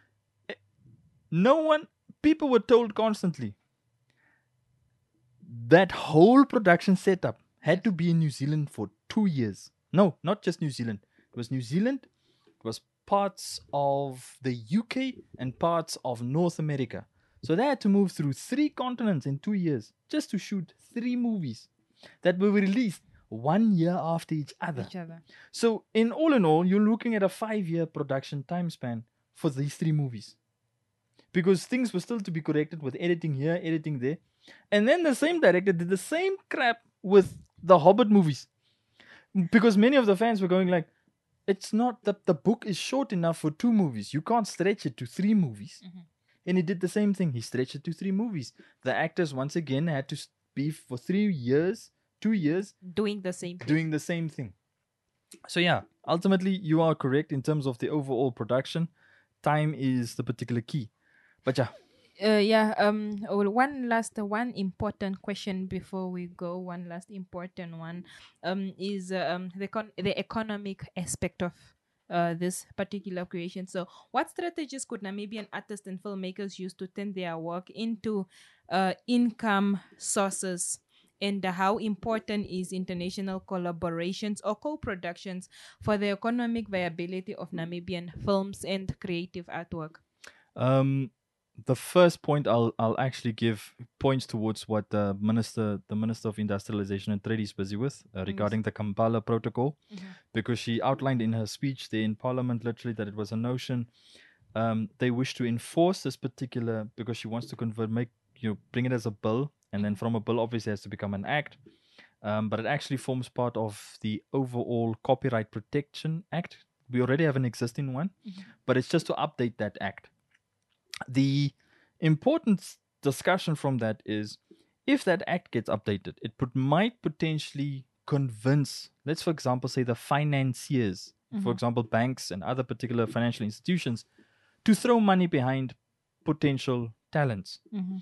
People were told constantly that whole production setup had to be in New Zealand for 2 years. No, not just New Zealand. It was New Zealand, it was parts of the UK and parts of North America. So they had to move through 3 continents in 2 years just to shoot 3 movies that were released 1 year after each other. So in all, you're looking at a 5-year production time span for these 3 movies. Because things were still to be corrected with editing here, editing there. And then the same director did the same crap with the Hobbit movies. Because many of the fans were going like, it's not that the book is short enough for 2 movies. You can't stretch it to 3 movies. And he did the same thing. He stretched it to 3 movies. The actors once again had to be for 2 years, doing the same thing. So yeah, ultimately you are correct in terms of the overall production. Time is the particular key. But yeah. One important question before we go. One last important one is the economic aspect of this particular creation. So, what strategies could Namibian artists and filmmakers use to turn their work into income sources? And how important is international collaborations or co-productions for the economic viability of Namibian films and creative artwork? The first point I'll actually give points towards what the Minister of Industrialization and Trade is busy with regarding the Kampala Protocol, because she outlined in her speech there in Parliament literally that it was a notion they wish to enforce this particular, because she wants to bring it as a bill, and then from a bill obviously has to become an act, but it actually forms part of the overall Copyright Protection Act. We already have an existing one, but it's just to update that act. The important discussion from that is, if that act gets updated, it might potentially convince, let's for example say the financiers, for example banks and other particular financial institutions, to throw money behind potential talents.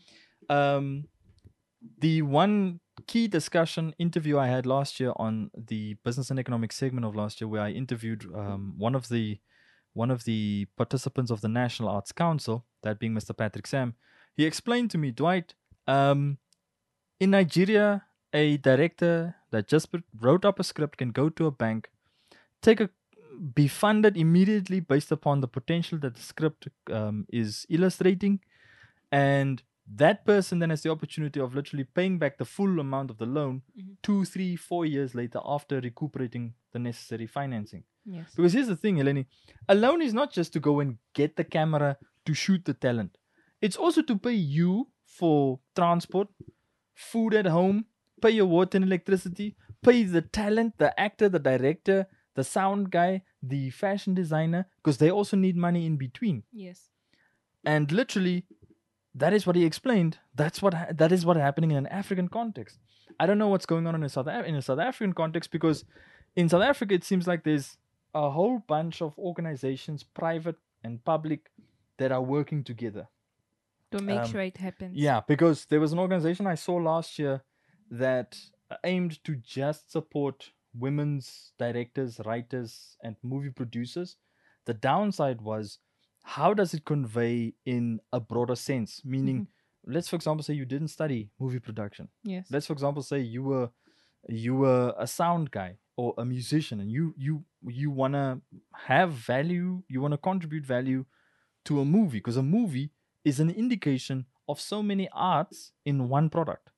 The one key discussion interview I had last year on the business and economic segment of last year, where I interviewed one of the participants of the National Arts Council, that being Mr. Patrick Sam, he explained to me, Dwight, in Nigeria, a director that just wrote up a script can go to a bank, be funded immediately based upon the potential that the script is illustrating, and that person then has the opportunity of literally paying back the full amount of the loan 2, 3, 4 years later after recuperating the necessary financing. Yes. Because here's the thing, Eleni, a loan is not just to go and get the camera to shoot the talent. It's also to pay you for transport, food at home, pay your water and electricity, pay the talent, the actor, the director, the sound guy, the fashion designer, because they also need money in between. Yes. And literally, that is what he explained. That is what happening in an African context. I don't know what's going on in a South African context, because in South Africa it seems like there's a whole bunch of organizations, private and public, that are working together to make sure it happens. Yeah, because there was an organization I saw last year that aimed to just support women's directors, writers, and movie producers. The downside was, how does it convey in a broader sense? Meaning, let's for example say you didn't study movie production. Yes. Let's for example say you were a sound guy or a musician, and you wanna have value, you wanna contribute value to a movie, because a movie is an indication of so many arts in one product.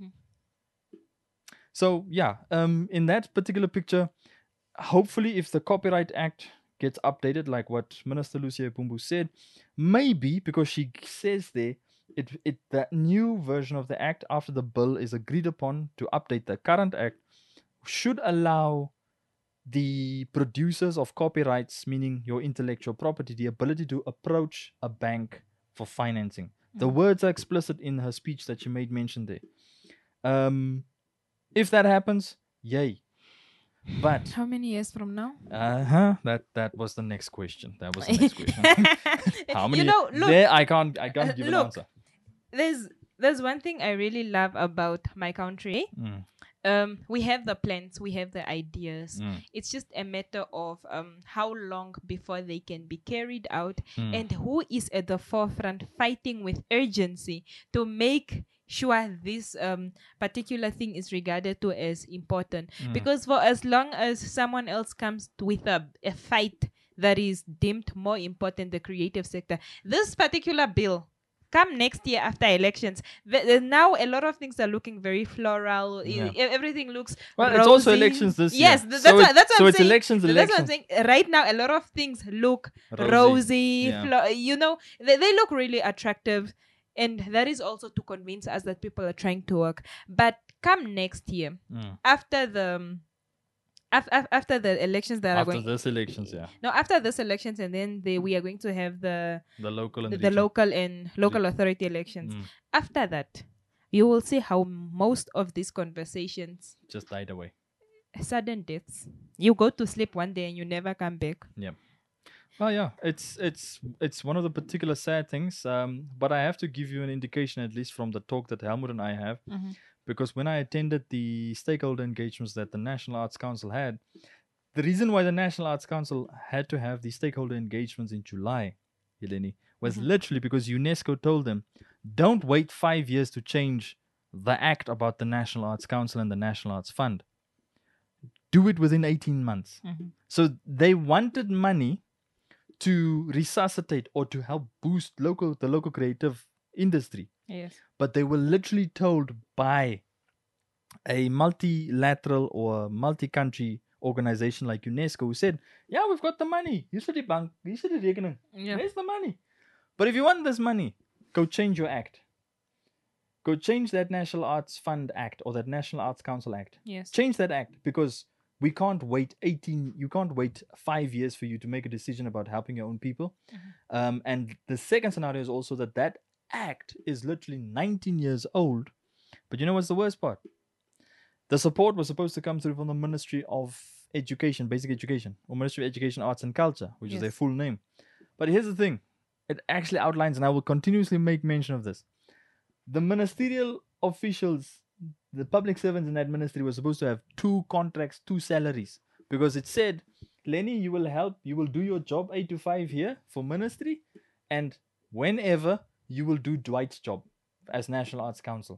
So yeah, in that particular picture, hopefully if the Copyright Act gets updated, like what Minister Lucia Pumbu said, maybe, because she says there, the new version of the act after the bill is agreed upon to update the current act, should allow the producers of copyrights, meaning your intellectual property, the ability to approach a bank for financing. The words are explicit in her speech that she made mention there. If that happens, yay. But how many years from now? That was the next question. How many? Look, there I can't give an answer. There's one thing I really love about my country. we have the plans, we have the ideas. It's just a matter of how long before they can be carried out, and who is at the forefront fighting with urgency to make sure this particular thing is regarded to as important. Because for as long as someone else comes with a fight that is deemed more important, the creative sector, this particular bill come next year after elections. Now a lot of things are looking very floral. Everything looks Well, rosy. it's also elections this year. Yes, that's what I'm so it's saying. elections. That's what I'm saying. Right now, a lot of things look rosy. Yeah. They look really attractive. And that is also to convince us that people are trying to work. But come next year, after the after the elections that are going... After this elections, yeah. No, after this elections, and then we are going to have the local and the local authority elections. After that, you will see how most of these conversations just died away. Sudden deaths. You go to sleep one day and you never come back. Yeah. Well, yeah, it's one of the particular sad things. But I have to give you an indication, at least from the talk that Helmut and I have, because when I attended the stakeholder engagements that the National Arts Council had, the reason why the National Arts Council had to have these stakeholder engagements in July, Eleni, was literally because UNESCO told them, don't wait 5 years to change the act about the National Arts Council and the National Arts Fund. Do it within 18 months. So they wanted money to resuscitate or to help boost the local creative industry. Yes. But they were literally told by a multilateral or multi-country organization like UNESCO, who said, yeah, we've got the money. You should bank. You should rekening. Where's the money? But if you want this money, go change your act. Go change that National Arts Fund Act or that National Arts Council Act. Yes. Change that act, because we can't wait 5 years for you to make a decision about helping your own people. And the second scenario is also that act is literally 19 years old. But you know what's the worst part? The support was supposed to come through from the Ministry of Education, Basic Education, or Ministry of Education, Arts and Culture, which is their full name. But here's the thing. It actually outlines, and I will continuously make mention of this. The ministerial officials, the public servants in that ministry, were supposed to have 2 contracts, 2 salaries, because it said, Lenny, you will do your job 8 to 5 here for ministry, and whenever you will do Dwight's job as National Arts Council.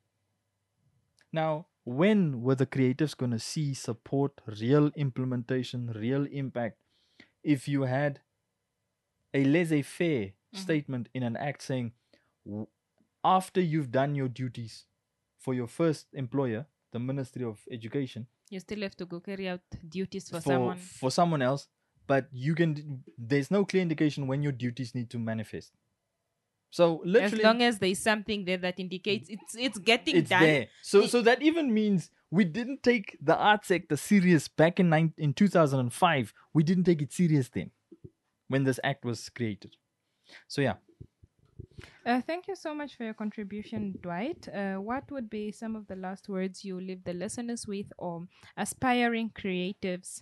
Now, when were the creatives going to see support, real implementation, real impact, if you had a laissez-faire statement in an act saying, after you've done your duties for your first employer, the Ministry of Education, you still have to go carry out duties for someone else, but there's no clear indication when your duties need to manifest. So literally, as long as there's something there that indicates it's getting it's done. There. So that even means we didn't take the art sector serious back in 2005. We didn't take it serious then, when this act was created. So yeah. Thank you so much for your contribution, Dwight. What would be some of the last words you leave the listeners with, or aspiring creatives?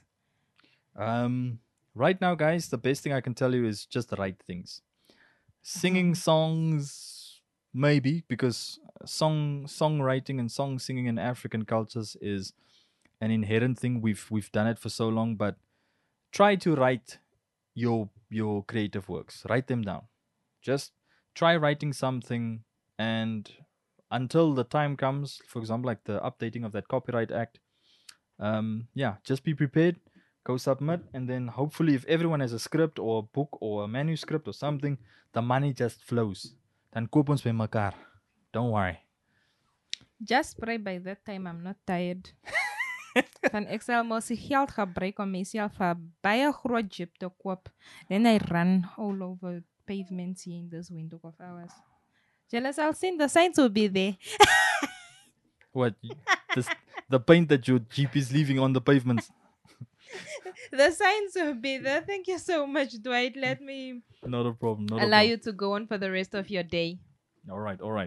Right now, guys, the best thing I can tell you is just the right things. Singing songs, maybe, because songwriting and song singing in African cultures is an inherent thing. We've done it for so long, but try to write your creative works. Write them down. Just try writing something, and until the time comes, for example, like the updating of that Copyright Act, just be prepared. Go submit, and then hopefully if everyone has a script or a book or a manuscript or something, the money just flows. Dan koop ons by mekaar. Don't worry. Just pray by that time I'm not tired. Van ek sal mos die geld gebruik om myself 'n baie groot jeep te koop. Then I run all over pavements here in this window of ours. Jealous, I'll seen the signs will be there. What? The paint that your jeep is leaving on the pavements. The signs will be there. Thank you so much, Dwight. Let me Not a problem. allow you to go on for the rest of your day. All right.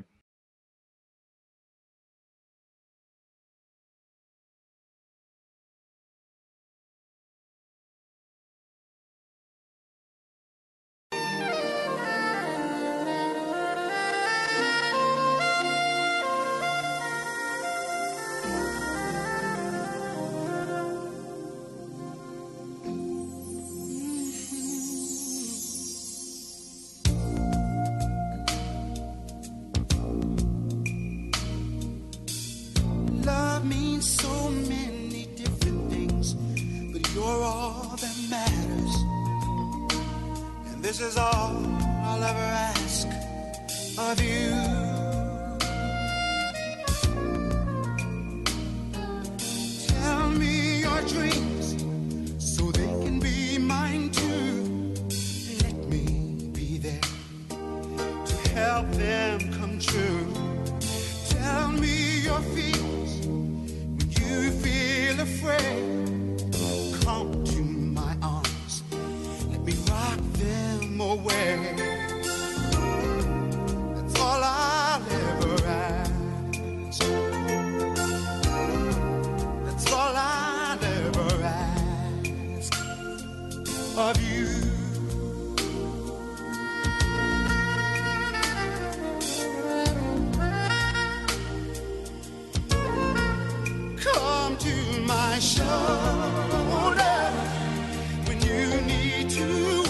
This is all I'll ever ask of you. Tell me your dreams so they can be mine too. Let me be there to help them come true. Tell me your fears when you feel afraid. Come to my arms, let me rock them away. That's all I'll ever ask. That's all I'll ever ask of you. Come to my shoulder when you need to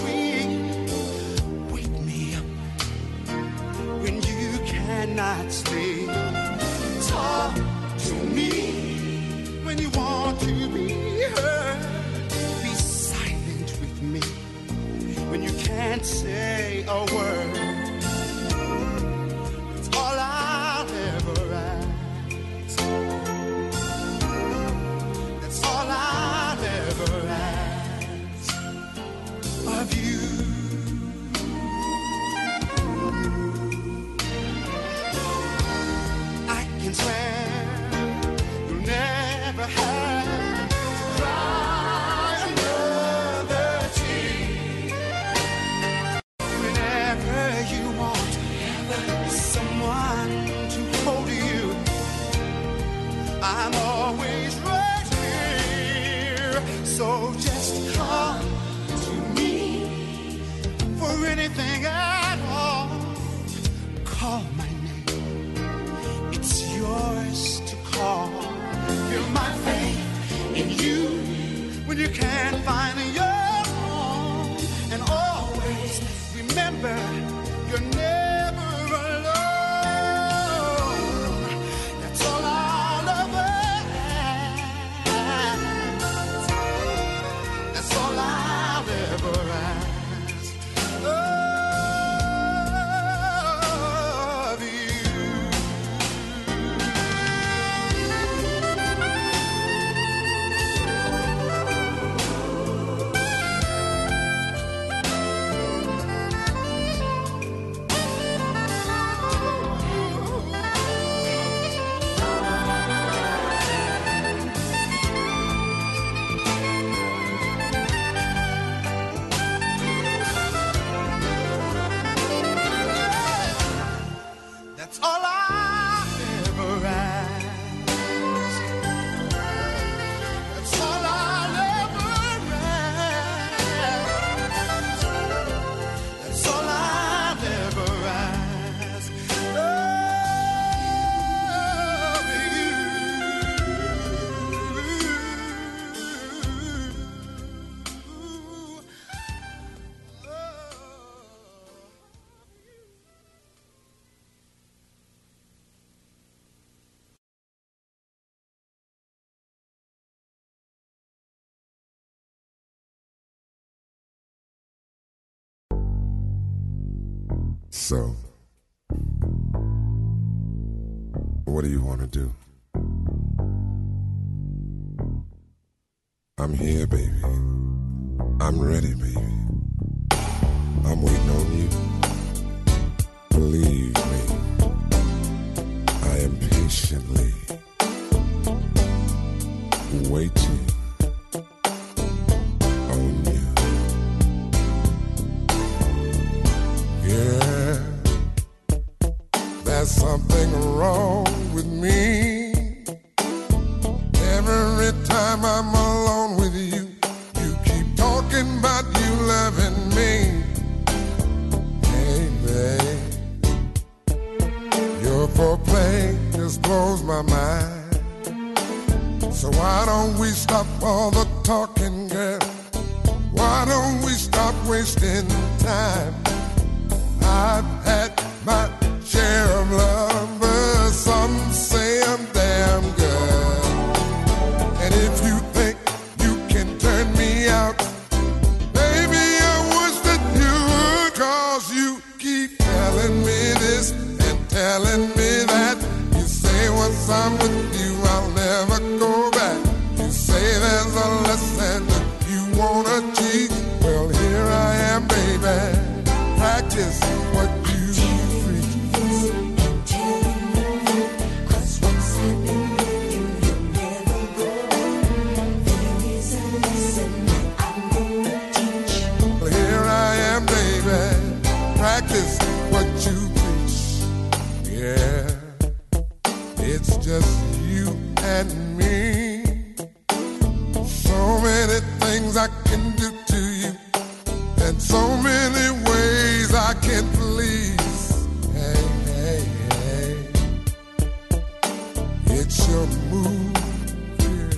wake me up when you cannot sleep. Talk to me when you want to be heard. Be silent with me when you can't say a word. It's all I'll ever ask. That's all I'll ever ask of you. I can swear you'll never have to cry another tear. Whenever you want someone to hold you, I'm always right here. So just come to me for anything at all. Call my name, it's yours to call. Feel my faith in you when you can't find your home. And always remember, you're never alone. That's all I'll ever ask. That's all I'll ever ask of you. That's all I'll ever ask. That's all I'll ever ask. That's all I'll ever ask of you. So, what do you want to do? I'm here, baby. I'm ready, baby. I'm waiting on you. Believe me, I am patiently waiting on you. Yeah, there's something wrong with me. Every time I'm alone with you, you keep talking about you loving me. Hey, babe, your foreplay just blows my mind. So why don't we stop all the talking, girl? Why don't we stop wasting time? I've had my share of lovers. Some say I'm damn good. And if you think you can turn me out, baby, I wish that you would. practice what you preach. Well, here I am, baby, practice what you preach. Yeah, it's just you and me. So many things I can do to you, and so many ways I can please. Hey, hey, hey, it's your move here.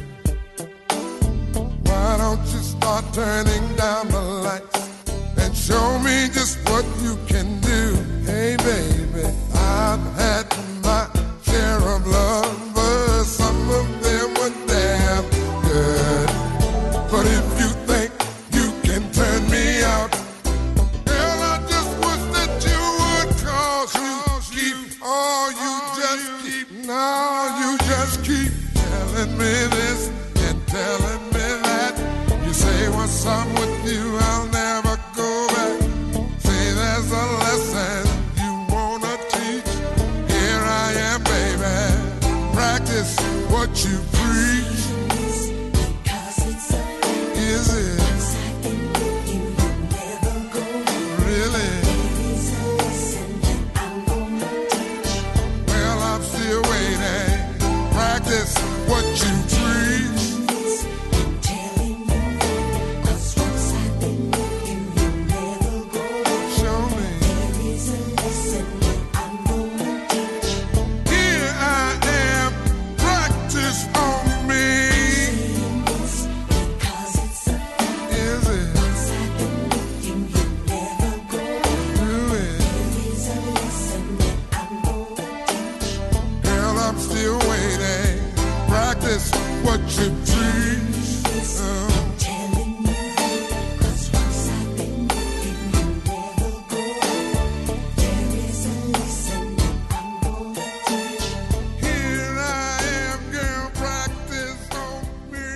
Why don't you start turning down the lights and show me just what you can do? Hey, baby, I've had my share of lovers. Some of them were damn good. But if you think you can turn me out, girl, I just wish that you would, 'cause you keep, oh, you just keep telling me this and telling me that. You say what's up with you, I'll never go back. Say there's a lesson you wanna teach. Here I am, baby, practice what you preach. Is it really? Well, I'm still waiting. Practice what you preach. Show me. Here I am. Practice on me. Is it? Do it. Girl, I'm still waiting. Practice what you preach. Here I am, girl, practice on me.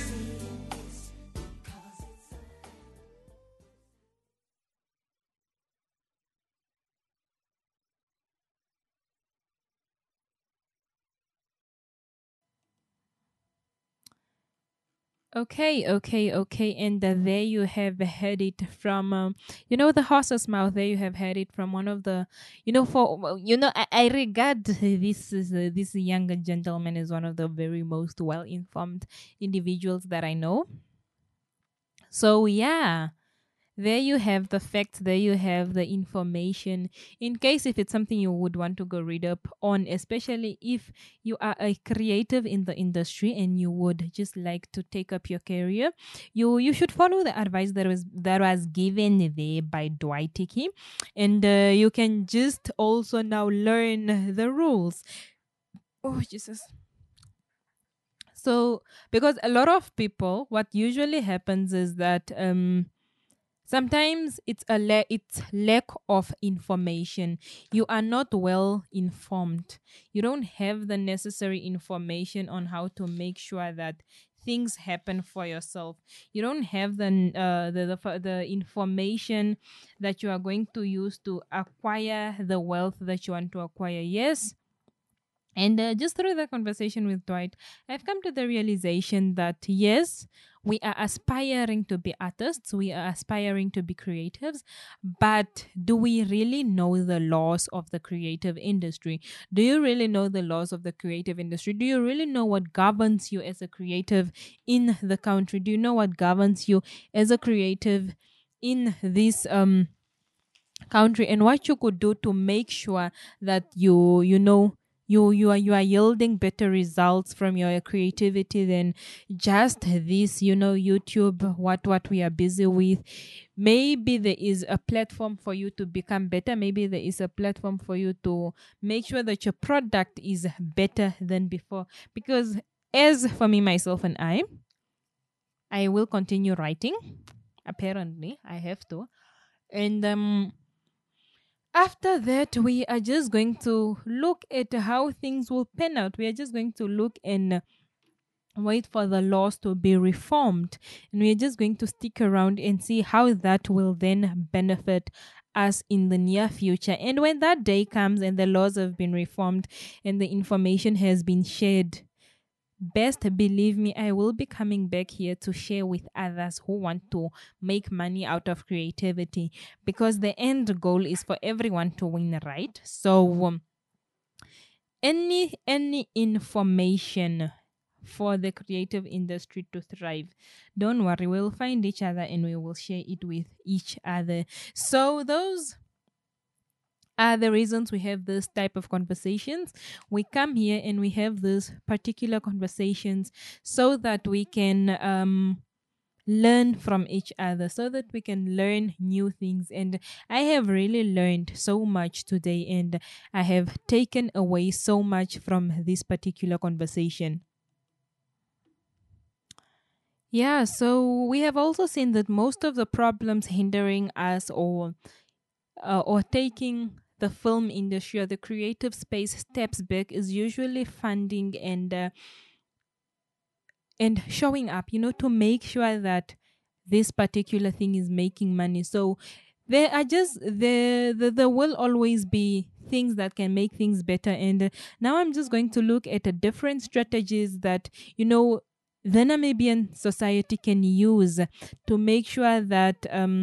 Okay. And there you have heard it from, the horse's mouth. There you have heard it from one of the, I regard this younger gentleman as one of the very most well-informed individuals that I know. So yeah, there you have the facts, there you have the information. In case if it's something you would want to go read up on, especially if you are a creative in the industry and you would just like to take up your career, you should follow the advice that was given there by Dwight Hickey, and you can just also now learn the rules. Oh Jesus. So, because a lot of people, what usually happens is that sometimes it's it's lack of information. You are not well informed. You don't have the necessary information on how to make sure that things happen for yourself. You don't have the information that you are going to use to acquire the wealth that you want to acquire. Yes. And just through the conversation with Dwight, I've come to the realization that yes, we are aspiring to be artists, we are aspiring to be creatives, but do we really know the laws of the creative industry? Do you really know the laws of the creative industry? Do you really know what governs you as a creative in the country? Do you know what governs you as a creative in this country, and what you could do to make sure that you are yielding better results from your creativity than just this, YouTube, what we are busy with. Maybe there is a platform for you to become better. Maybe there is a platform for you to make sure that your product is better than before. Because as for me, myself, and I will continue writing. Apparently, I have to. And after that, we are just going to look at how things will pan out. We are just going to look and wait for the laws to be reformed. And we're just going to stick around and see how that will then benefit us in the near future. And when that day comes and the laws have been reformed and the information has been shared, best believe me, I will be coming back here to share with others who want to make money out of creativity, because the end goal is for everyone to win, right? So any information for the creative industry to thrive, don't worry, we'll find each other and we will share it with each other. So those are the reasons we have this type of conversations. We come here and we have these particular conversations so that we can learn from each other, so that we can learn new things. And I have really learned so much today, and I have taken away so much from this particular conversation. Yeah, so we have also seen that most of the problems hindering us or taking the film industry or the creative space steps back is usually funding and showing up, to make sure that this particular thing is making money. So there are just there will always be things that can make things better. And now I'm just going to look at different strategies that the Namibian society can use to make sure that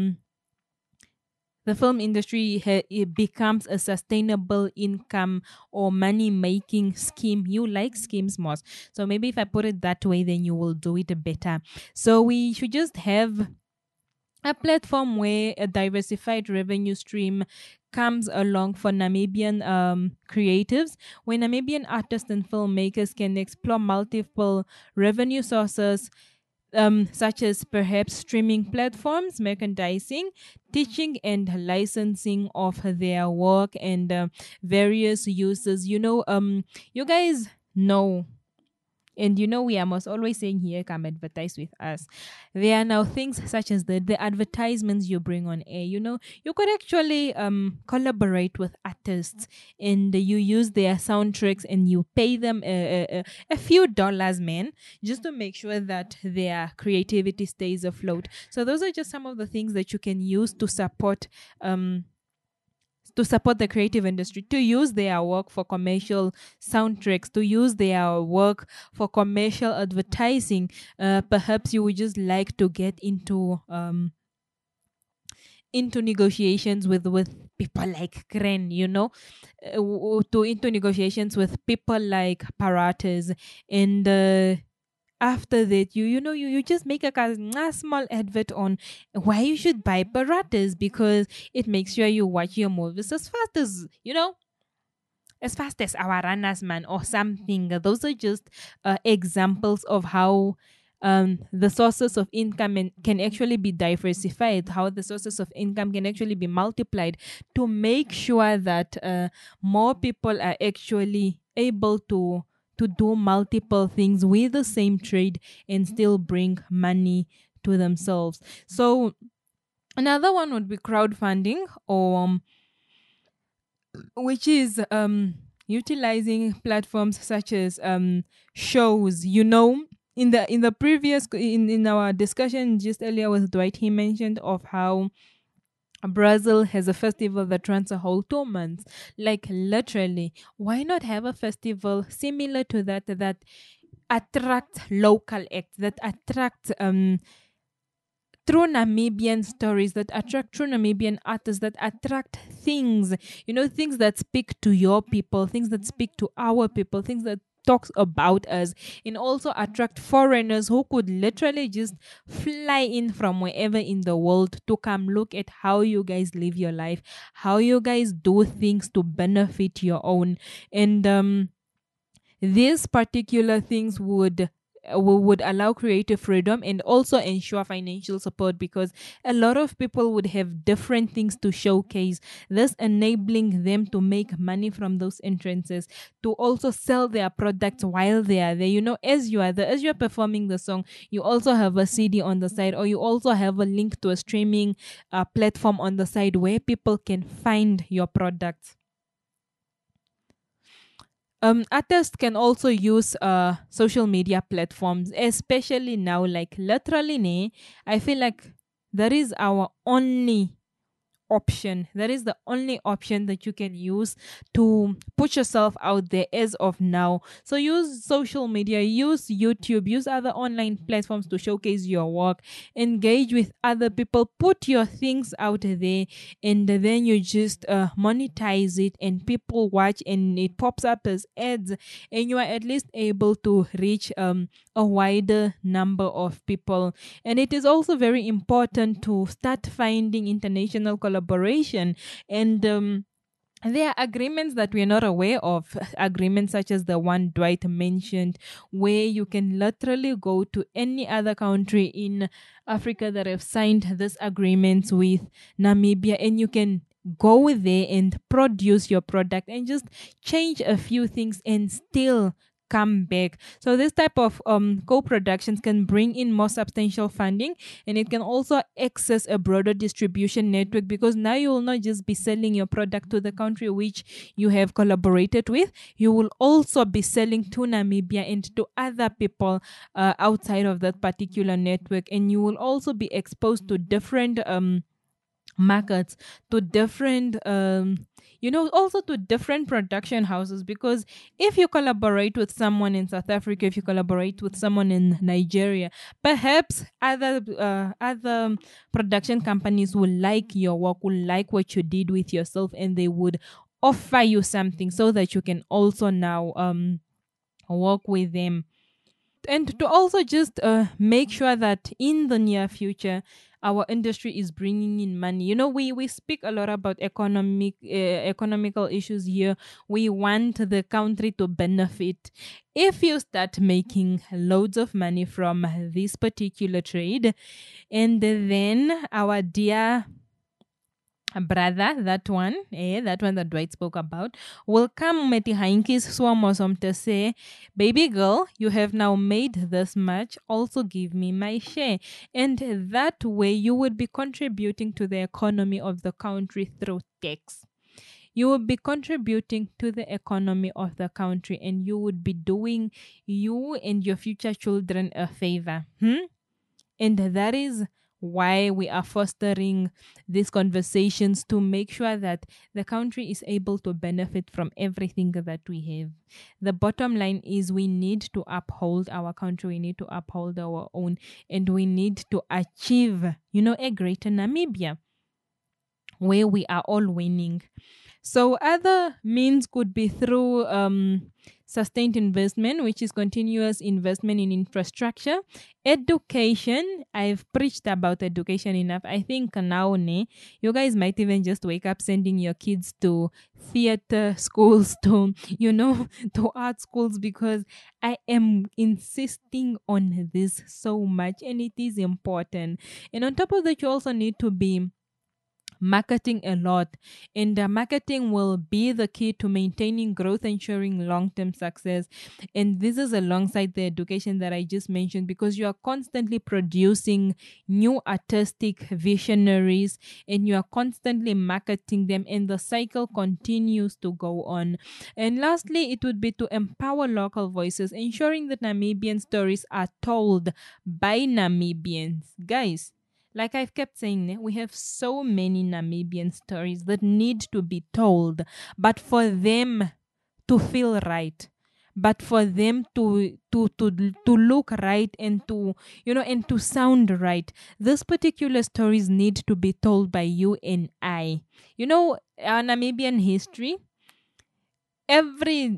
the film industry it becomes a sustainable income or money making scheme. You like schemes, Moss. So maybe if I put it that way, then you will do it better. So we should just have a platform where a diversified revenue stream comes along for Namibian creatives, where Namibian artists and filmmakers can explore multiple revenue sources, such as perhaps streaming platforms, merchandising, teaching and licensing of their work, and various uses. You guys know, and we are most always saying here, come advertise with us. There are now things such as the advertisements you bring on air. You could actually collaborate with artists, and you use their soundtracks and you pay them a few dollars, man, just to make sure that their creativity stays afloat. So those are just some of the things that you can use to support the creative industry, to use their work for commercial soundtracks, to use their work for commercial advertising. Perhaps you would just like to get into negotiations with people like Kren, into negotiations with people like Paratas, and after that, you just make a small advert on why you should buy Paratas, because it makes sure you watch your movies as fast as our runners, man, or something. Those are just examples of how the sources of income can actually be diversified, how the sources of income can actually be multiplied to make sure that more people are actually able to do multiple things with the same trade and still bring money to themselves. So another one would be crowdfunding, or which is utilizing platforms such as shows. In the previous in our discussion just earlier with Dwight, he mentioned of how Brazil has a festival that runs a whole 2 months. Like, literally, why not have a festival similar to that attract local acts, that attract true Namibian stories, that attract true Namibian artists, that attract things, things that speak to your people, things that speak to our people, things that talks about us, and also attract foreigners who could literally just fly in from wherever in the world to come look at how you guys live your life, how you guys do things to benefit your own. And these particular things would allow creative freedom and also ensure financial support, because a lot of people would have different things to showcase, thus enabling them to make money from those entrances, to also sell their products while they are there. As you are performing the song, you also have a CD on the side, or you also have a link to a streaming platform on the side where people can find your products. Artists can also use social media platforms, especially now. Like, literally, I feel like that is our only option. That is the only option that you can use to put yourself out there as of now. So use social media, use YouTube, use other online platforms to showcase your work, engage with other people, put your things out there, and then you just monetize it, and people watch, and it pops up as ads, and you are at least able to reach a wider number of people. And it is also very important to start finding international collaboration, and there are agreements that we're not aware of, agreements such as the one Dwight mentioned, where you can literally go to any other country in Africa that have signed this agreements with Namibia, and you can go there and produce your product and just change a few things and still come back. So this type of co-productions can bring in more substantial funding, and it can also access a broader distribution network, because now you will not just be selling your product to the country which you have collaborated with, you will also be selling to Namibia and to other people outside of that particular network, and you will also be exposed to different markets, to different also to different production houses, because if you collaborate with someone in South Africa, if you collaborate with someone in Nigeria, perhaps other production companies will like your work, will like what you did with yourself, and they would offer you something so that you can also now work with them. And to also just make sure that in the near future our industry is bringing in money. You know, we speak a lot about economical issues here. We want the country to benefit. If you start making loads of money from this particular trade, and then our dear brother, that one that Dwight spoke about, will come met die handjies swamos om to say, baby girl, you have now made this much, also give me my share. And that way you would be contributing to the economy of the country through tax. You will be contributing to the economy of the country, and you would be doing you and your future children a favor. And that is why we are fostering these conversations, to make sure that the country is able to benefit from everything that we have. The bottom line is we need to uphold our country, we need to uphold our own, and we need to achieve, a greater Namibia where we are all winning. So other means could be through sustained investment, which is continuous investment in infrastructure. Education, I've preached about education enough. I think now, you guys might even just wake up sending your kids to theater schools, to art schools, because I am insisting on this so much, and it is important. And on top of that, you also need to be marketing a lot, and marketing will be the key to maintaining growth, ensuring long-term success. And this is alongside the education that I just mentioned, because you are constantly producing new artistic visionaries, and you are constantly marketing them, and the cycle continues to go on. And lastly, it would be to empower local voices, ensuring that Namibian stories are told by Namibians. Guys, like I've kept saying, we have so many Namibian stories that need to be told, but for them to feel right, but for them to look right, and to and to sound right, these particular stories need to be told by you and I. Our Namibian history, every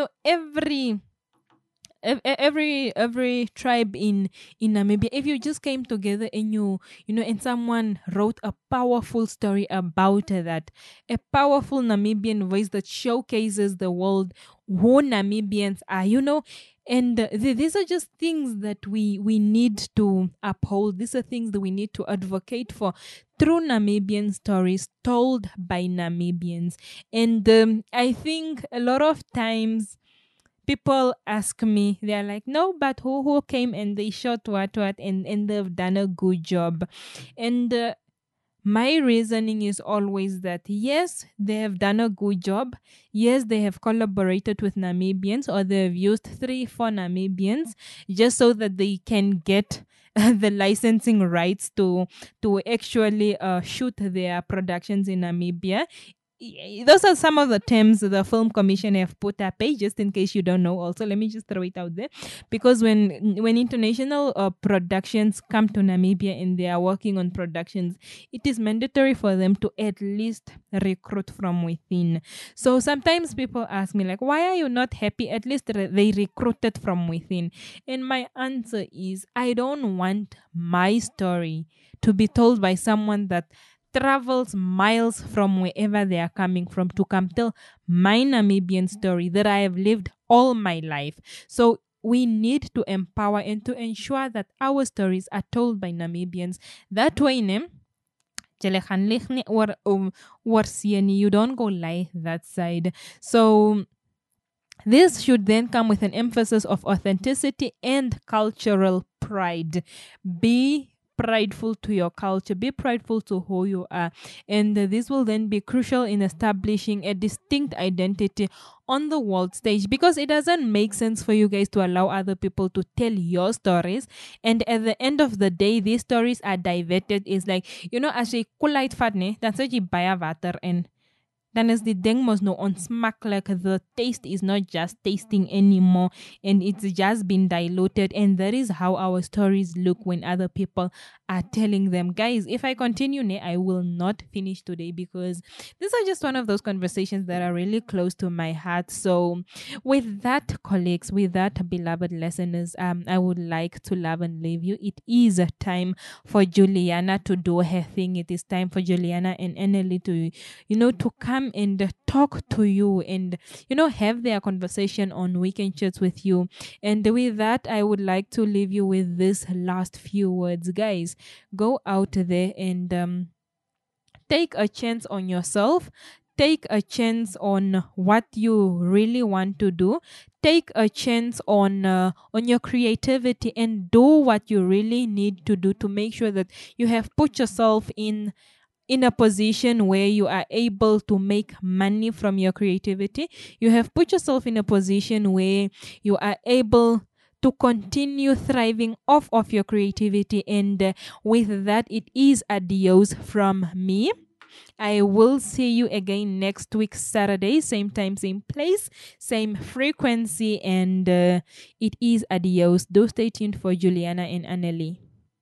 tribe in Namibia, if you just came together and and someone wrote a powerful story about that, a powerful Namibian voice that showcases the world who Namibians are, and these are just things that we need to uphold. These are things that we need to advocate for, through Namibian stories told by Namibians. And I think a lot of times people ask me, they're like, no, but who came and they shot what, and they've done a good job. And my reasoning is always that, yes, they have done a good job. Yes, they have collaborated with Namibians, or they have used 3-4 Namibians just so that they can get the licensing rights to actually shoot their productions in Namibia. Those are some of the terms the Film Commission have put up, just in case you don't know. Also, let me just throw it out there, because when international productions come to Namibia and they are working on productions, it is mandatory for them to at least recruit from within. So sometimes people ask me, like, why are you not happy? At least they recruited from within. And my answer is, I don't want my story to be told by someone that travels miles from wherever they are coming from to come tell my Namibian story that I have lived all my life. So we need to empower and to ensure that our stories are told by Namibians. That way, you don't go lie that side. So this should then come with an emphasis of authenticity and cultural pride. Be prideful to your culture, be prideful to who you are, and this will then be crucial in establishing a distinct identity on the world stage, because it doesn't make sense for you guys to allow other people to tell your stories, and at the end of the day these stories are diverted. It's like, as jy koel uitvat, dan sê jy baie water in. Dan is die ding mos nou onsmaklik. The taste is not just tasting anymore, and it's just been diluted. And that is how our stories look when other people are telling them. Guys, if I continue, I will not finish today, because these are just one of those conversations that are really close to my heart. So with that, colleagues, with that, beloved listeners, I would like to love and leave you. It is a time for Juliana to do her thing. It is time for Juliana and Annelie to, to come and talk to you and, have their conversation on Weekend Chats with you. And with that, I would like to leave you with this last few words. Guys, go out there and take a chance on yourself. Take a chance on what you really want to do. Take a chance on your creativity, and do what you really need to do to make sure that you have put yourself in a position where you are able to make money from your creativity. You have put yourself in a position where you are able to continue thriving off of your creativity. And with that, it is adios from me. I will see you again next week, Saturday, same time, same place, same frequency. And it is adios. Do stay tuned for Juliana and Annelie.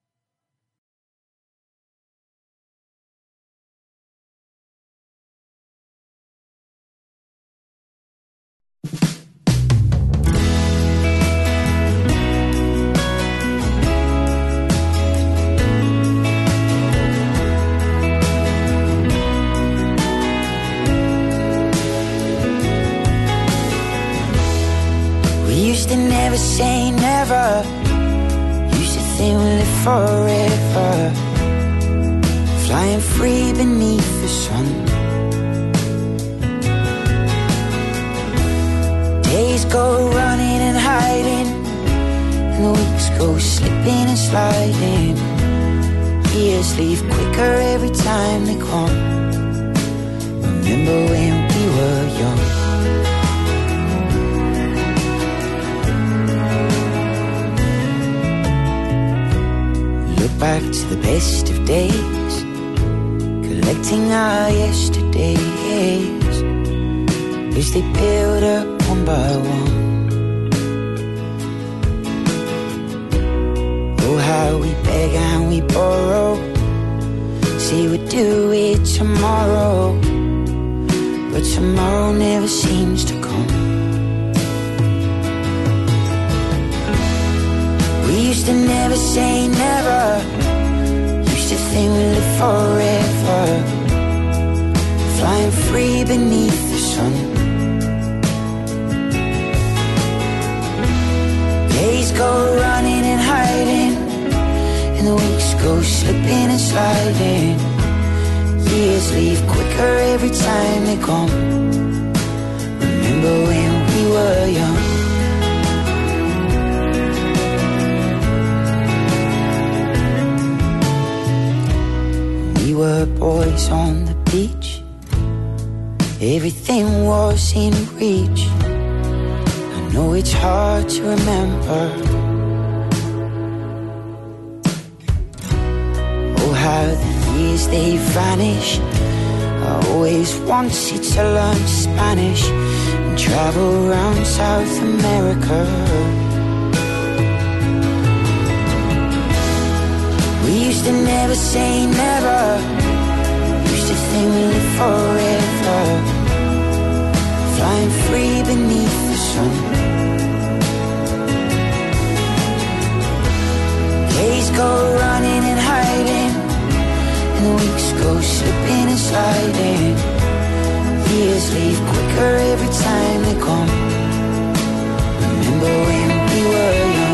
Used to never say never. Used to think we'll live forever, flying free beneath the sun. Days go running and hiding, and the weeks go slipping and sliding. Years leave quicker every time they come. Remember when we were young? Look back to the best of days, collecting our yesterdays, as they build up one by one. Oh, how we beg and we borrow, say we'd do it tomorrow, but tomorrow never seems to come. We used to never say never, used to think we'd live forever, flying free beneath the sun. Days go running and hiding, and the weeks go slipping and sliding. Years leave quicker every time they come. Remember when we were young? We were boys on the beach, everything was in reach. I know it's hard to remember. how the years they vanish. I always wanted to learn Spanish and travel around South America. We used to never say never, used to think we'd live forever, flying free beneath the sun. Days go running and hiding, and the weeks go slipping and sliding. Years leave quicker every time they come. Remember when we were young?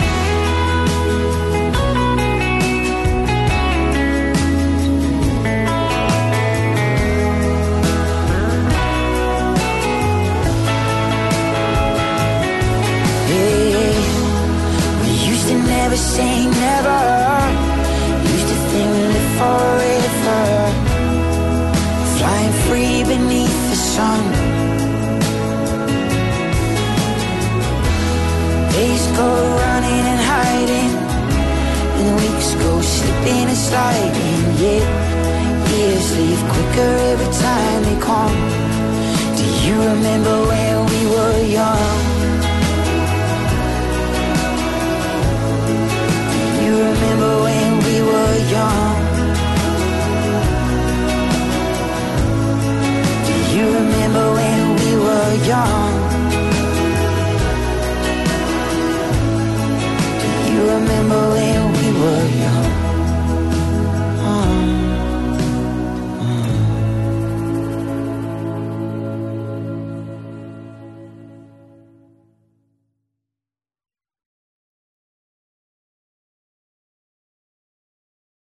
Never say never, used to think we'd live forever, flying free beneath the sun. Days go running and hiding, and the weeks go slipping and sliding. Yeah, years leave quicker every time they come. Do you remember when we were young?